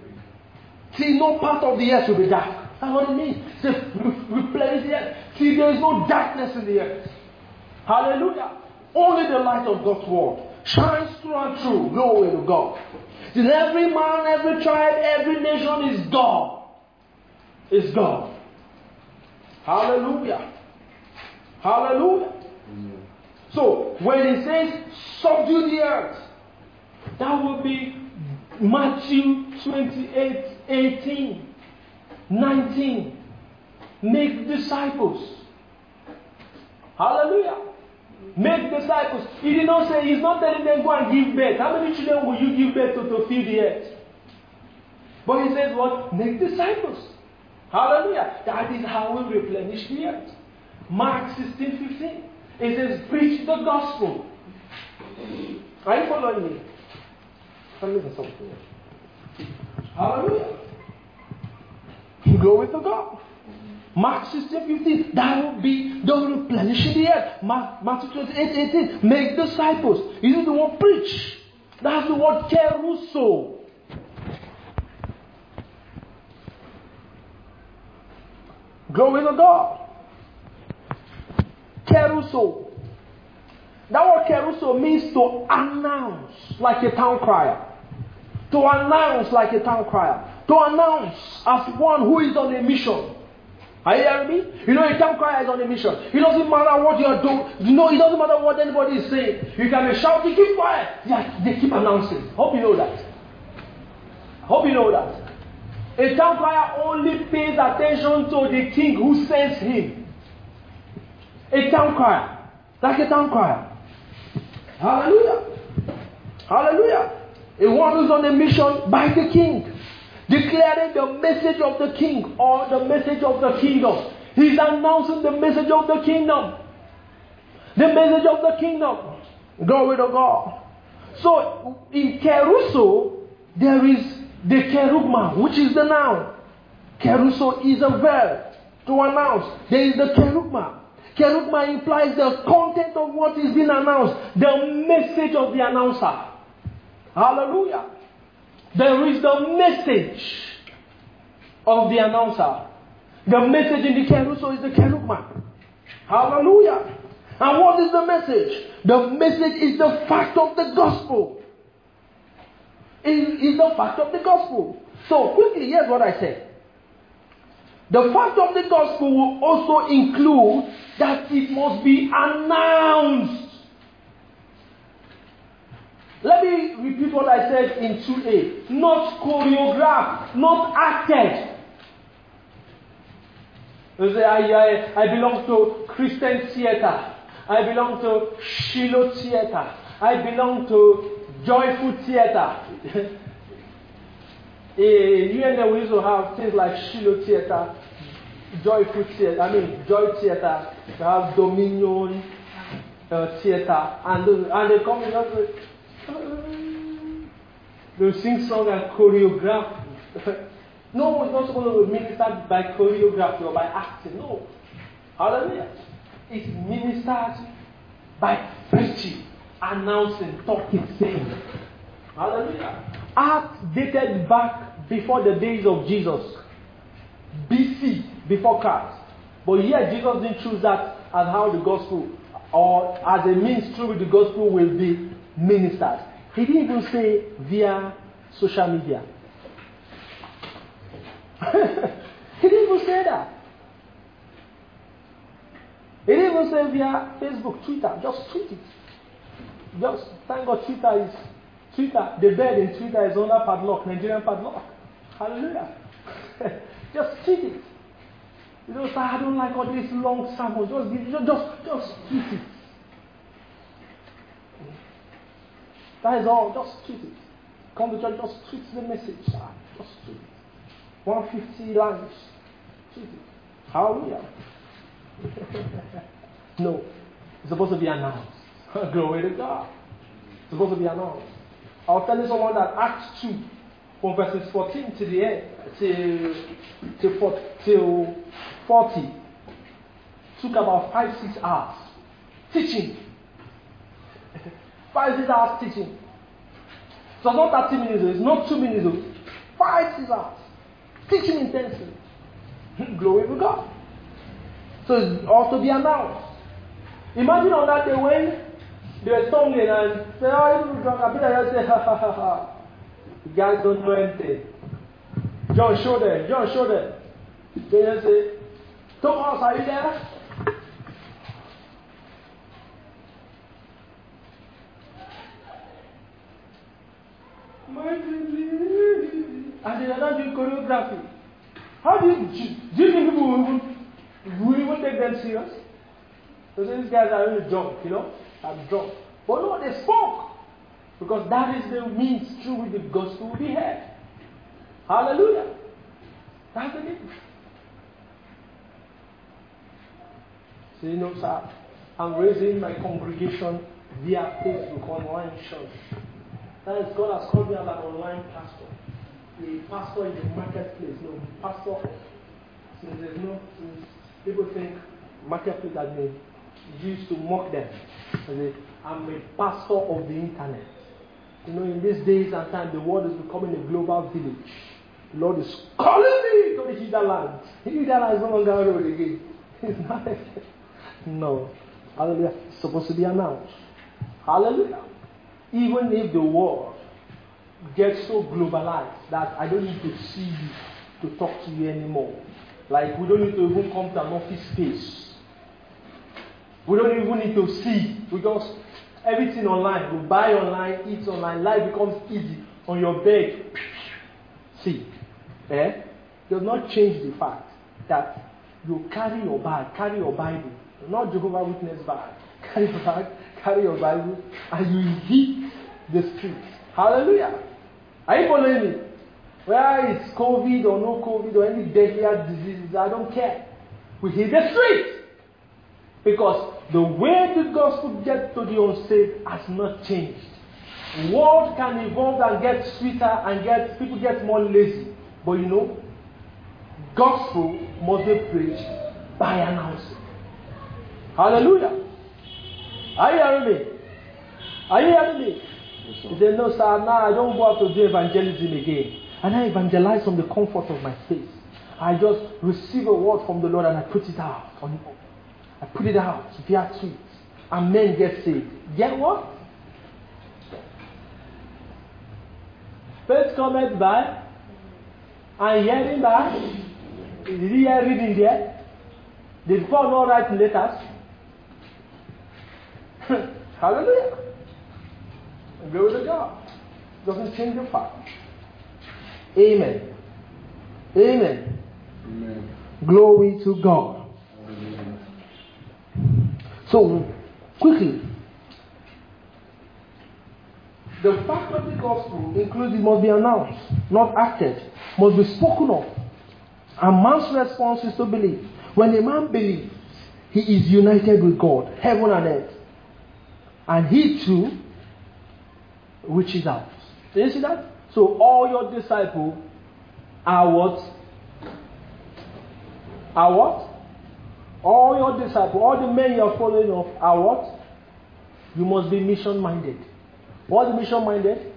See, no part of the earth will be dark. That's what it means. Say, replace the earth. See, there is no darkness in the earth. Hallelujah. Only the light of God's word shines through and through. Glory to God. See, every man, every tribe, every nation is God. Is God. Hallelujah. Hallelujah. Amen. So, when he says, subdue the earth, that will be Matthew 28, 18, 19. Make disciples. Hallelujah. Make disciples. He did not say, he's not telling them go and give birth. How many children will you give birth to feed the earth? But he says what? Make disciples. Hallelujah. That is how we replenish the earth. Mark 16, 15. It says, preach the gospel. Are you following me? I'm looking something. Hallelujah. Glory to God. Mark 16, 15. That will be the replenishing the earth. Matthew 28, 18. Make disciples. Isn't the word preach? That's the word keruso. Glory to God. Keruso. That word keruso means to announce like a town crier. To announce like a town crier. To announce as one who is on a mission. Are you hearing me? You know, a town crier is on a mission. It doesn't matter what you are doing. You know, it doesn't matter what anybody is saying. You can be shouting, keep quiet. Yeah, they keep announcing. Hope you know that. Hope you know that. A town crier only pays attention to the king who sends him. A town crier. Like a town crier. Hallelujah. Hallelujah. A one who's on a mission by the king. Declaring the message of the king or the message of the kingdom. He's announcing the message of the kingdom. The message of the kingdom. Glory to God. So in keruso, there is the kerugma, which is the noun. Keruso is a verb to announce. There is the kerugma. Kerugma implies the content of what is being announced, the message of the announcer. Hallelujah. There is the message of the announcer. The message in the keruso is the kerugma. Hallelujah. And what is the message? The message is the fact of the gospel. It is the fact of the gospel. So quickly, here's what I said. The fact of the gospel will also include that it must be announced. Let me repeat what I said in 2a. Not choreographed, not acted. You say, I belong to Christian theater. I belong to Shiloh theater. I belong to Joyful theater. UNL we used to have things like Shiloh theater, Joyful theater, Joy theater. We have Dominion theater. And they come in and say, they sing songs and choreograph. No, it's not supposed to be ministered by choreography or by acting. No. Hallelujah. It's ministered by preaching, announcing, talking, saying. Hallelujah. Acts dated back before the days of Jesus. BC, before Christ. But here Jesus didn't choose that as how the gospel or as a means through which the gospel will be ministered. He didn't even say via social media. He didn't even say that. He didn't even say via Facebook, Twitter. Just tweet it. Just thank God Twitter. The bed in Twitter is under padlock, Nigerian padlock. Hallelujah. Just tweet it. You don't say, I don't like all these long samples. Just tweet it. That is all. Just tweet it. Come to church, just tweet the message. Just tweet it. 150 lines. Tweet it. Hallelujah. No. It's supposed to be announced. Glory to God. It's supposed to be announced. I was telling someone that Acts 2, from verses 14 to the end, till 40, took about 5-6 hours teaching. 5-6 hours teaching. So it's not 30 minutes, it's not 2 minutes, 5-6 hours. Teaching intensely. Glory to God. So it ought to be announced. Imagine on that day when they were stumbling and say, oh, you drunk. And Peter just say, ha ha ha ha. You guys don't know anything. John, show them. They just say, Thomas, are you there? And they are not doing choreography. How do you think people will even take them serious? So these guys are really drunk, I'm drunk. But no, they spoke. Because that is the means through which the gospel will be heard. Hallelujah. That's the means. So, sir, I'm raising my congregation via Facebook, online church. That is, God has called me as an online pastor. A pastor in the marketplace. No, pastor. Since people think marketplace has been used to mock them. I'm a pastor of the internet. In these days and time, the world is becoming a global village. The Lord is calling me to the hinterland. The hinterland is no longer a road again. It's not. No. Hallelujah. It's supposed to be announced. Hallelujah. Even if the world gets so globalized that I don't need to see you to talk to you anymore. Like, we don't need to even come to an office space. We don't even need to see. We just, everything online. We buy online, eat online. Life becomes easy on your bed. See. Does not change the fact that you carry your bag, carry your Bible. Not Jehovah Witness bag. Carry your bag, carry your Bible, and you hit the streets. Hallelujah. Are you following me? Whether it's COVID or no COVID or any deadlier diseases, I don't care. We hit the street. Because the way the gospel gets to the unsaved has not changed. The world can evolve and get sweeter and people get more lazy. But gospel must be preached by announcing. Hallelujah. Are you hearing me? Are you hearing me? He said, no, sir, now I don't go out to do evangelism again. And I evangelize from the comfort of my space. I just receive a word from the Lord and I put it out. I put it out via tweets. And men get saved. Get what? Faith cometh by and hearing by. Did he hear reading there? Did Paul not write letters? Hallelujah. Glory to God. Doesn't change the fact. Amen. Amen. Amen. Glory to God. Amen. So, quickly, the fact of the gospel includes it must be announced, not acted, must be spoken of. And man's response is to believe. When a man believes, he is united with God, heaven and earth. And he too reaches out. Do you see that? So all your disciples are what? Are what? All your disciples, all the men you are following of are what? You must be mission-minded. What is mission-minded?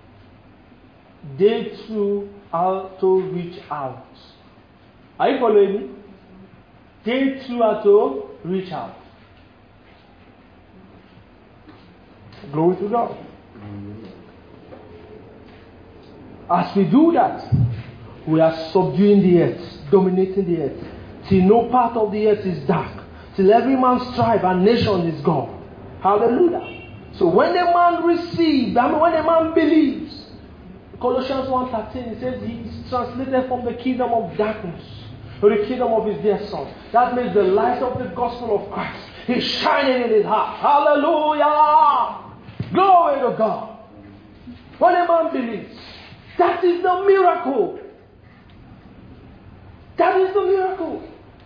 They too are to reach out. Are you following me? They too are to reach out. Glory to God. As we do that, we are subduing the earth, dominating the earth, till no part of the earth is dark, till every man's tribe and nation is gone. Hallelujah. So when a man receives, when a man believes, Colossians 1:13, it says he is translated from the kingdom of darkness to the kingdom of his dear son. That means the light of the gospel of Christ is shining in his heart. Hallelujah. Glory to God. When a man believes, that is the miracle. That is the miracle.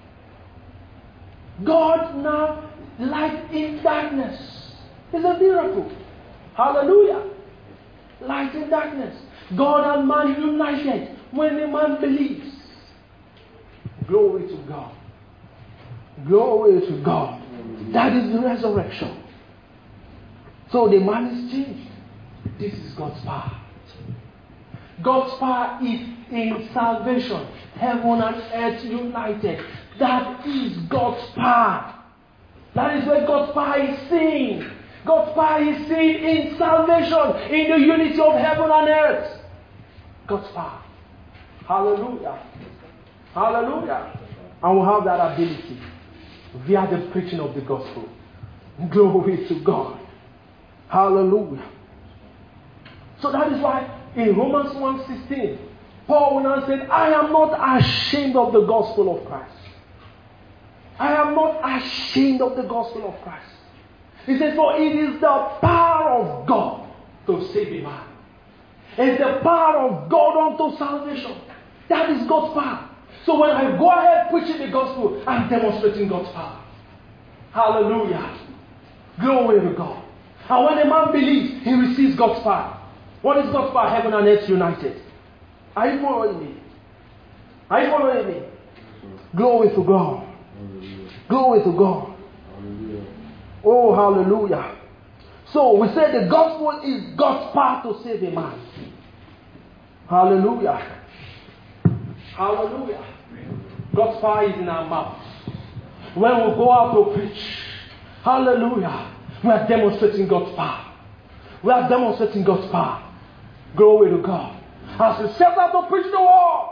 God now light in darkness. It's a miracle. Hallelujah. Light in darkness. God and man united when a man believes. Glory to God. Glory to God. That is the resurrection. So the man is changed. This is God's power. God's power is in salvation. Heaven and earth united. That is God's power. That is where God's power is seen. God's power is seen in salvation, in the unity of heaven and earth. God's power. Hallelujah. Hallelujah. And we'll have that ability via the preaching of the gospel. Glory to God. Hallelujah. So that is why in Romans 1:16, Paul now said, I am not ashamed of the gospel of Christ. I am not ashamed of the gospel of Christ. He says, for it is the power of God to save a man. It's the power of God unto salvation. That is God's power. So when I go ahead preaching the gospel, I'm demonstrating God's power. Hallelujah. Glory to God. And when a man believes, he receives God's power. What is God's power? Heaven and earth united. Are you following me? Are you following me? Glory to God. Glory to God. Oh, hallelujah. So we say the gospel is God's power to save a man. Hallelujah. Hallelujah. God's power is in our mouths. When we go out to preach, hallelujah, we are demonstrating God's power. We are demonstrating God's power. Glory to God. As we set out to preach the word,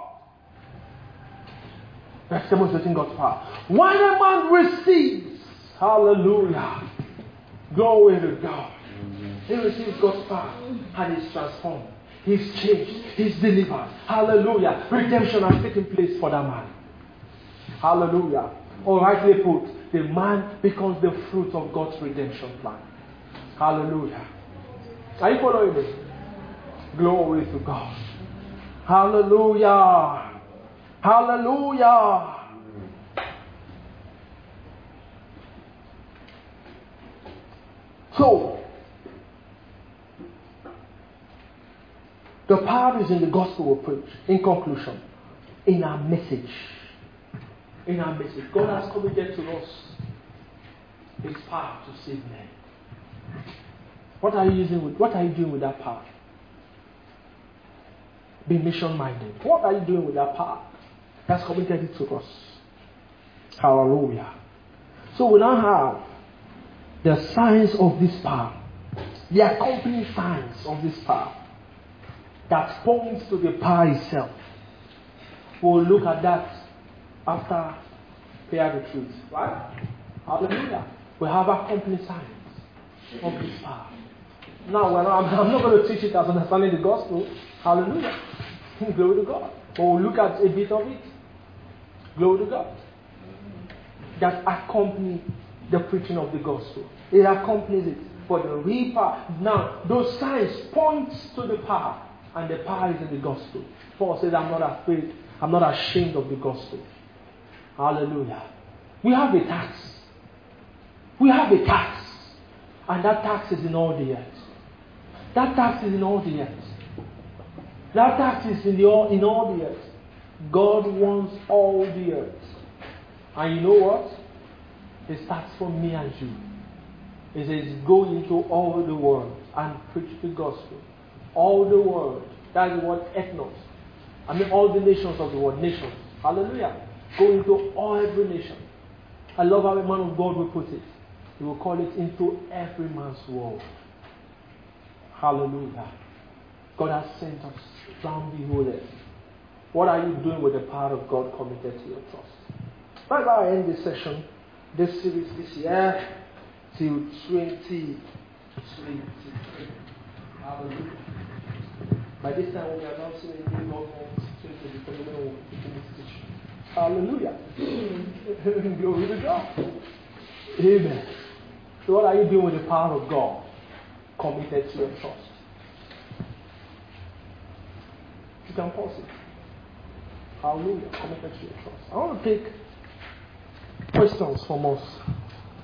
we are demonstrating God's power. When a man receives, hallelujah, glory to God, he receives God's power and is transformed. He's changed. He's delivered. Hallelujah. Redemption has taken place for that man. Hallelujah. Or rightly put, the man becomes the fruit of God's redemption plan. Hallelujah. Are you following me? Glory to God. Hallelujah. Hallelujah. So, the power is in the gospel we preach. In conclusion, in our message. In our message. God has committed to us His power to save men. What are you doing with that power? Be mission-minded. What are you doing with that power? That's committed to us. Hallelujah. So we now have the signs of this power. The accompanying signs of this power that points to the power itself. We'll look at that after prayer retreat. Right? Hallelujah. We have accompanying signs of this power. Now, I'm not going to teach it as understanding the gospel. Hallelujah. Glory to God. But we'll look at a bit of it. Glory to God. That accompanies the preaching of the gospel. It accompanies it. But the real power. Now, those signs point to the power. And the power is in the gospel. Paul says, I'm not afraid. I'm not ashamed of the gospel. Hallelujah. We have a tax. We have a tax. And that tax is in all the earth. That tax is in all the earth. That tax is in all the earth. God wants all the earth. And you know what? It starts from me and you. It says, go into all the world and preach the gospel. All the world. That is what ethnos. I mean all the nations of the world. Nations. Hallelujah. Go into every nation. I love how a man of God will put it. He will call it into every man's world. Hallelujah. God has sent us round the whole earth. What are you doing with the power of God committed to your trust? Right now I end this session, this series this year, till 2023. Hallelujah. By this time we are now seeing a new government, 2023. Hallelujah. Glory to God. Amen. So what are you doing with the power of God committed to your trust? You can pause it. Hallelujah. Committed to your trust. I want to take questions from us.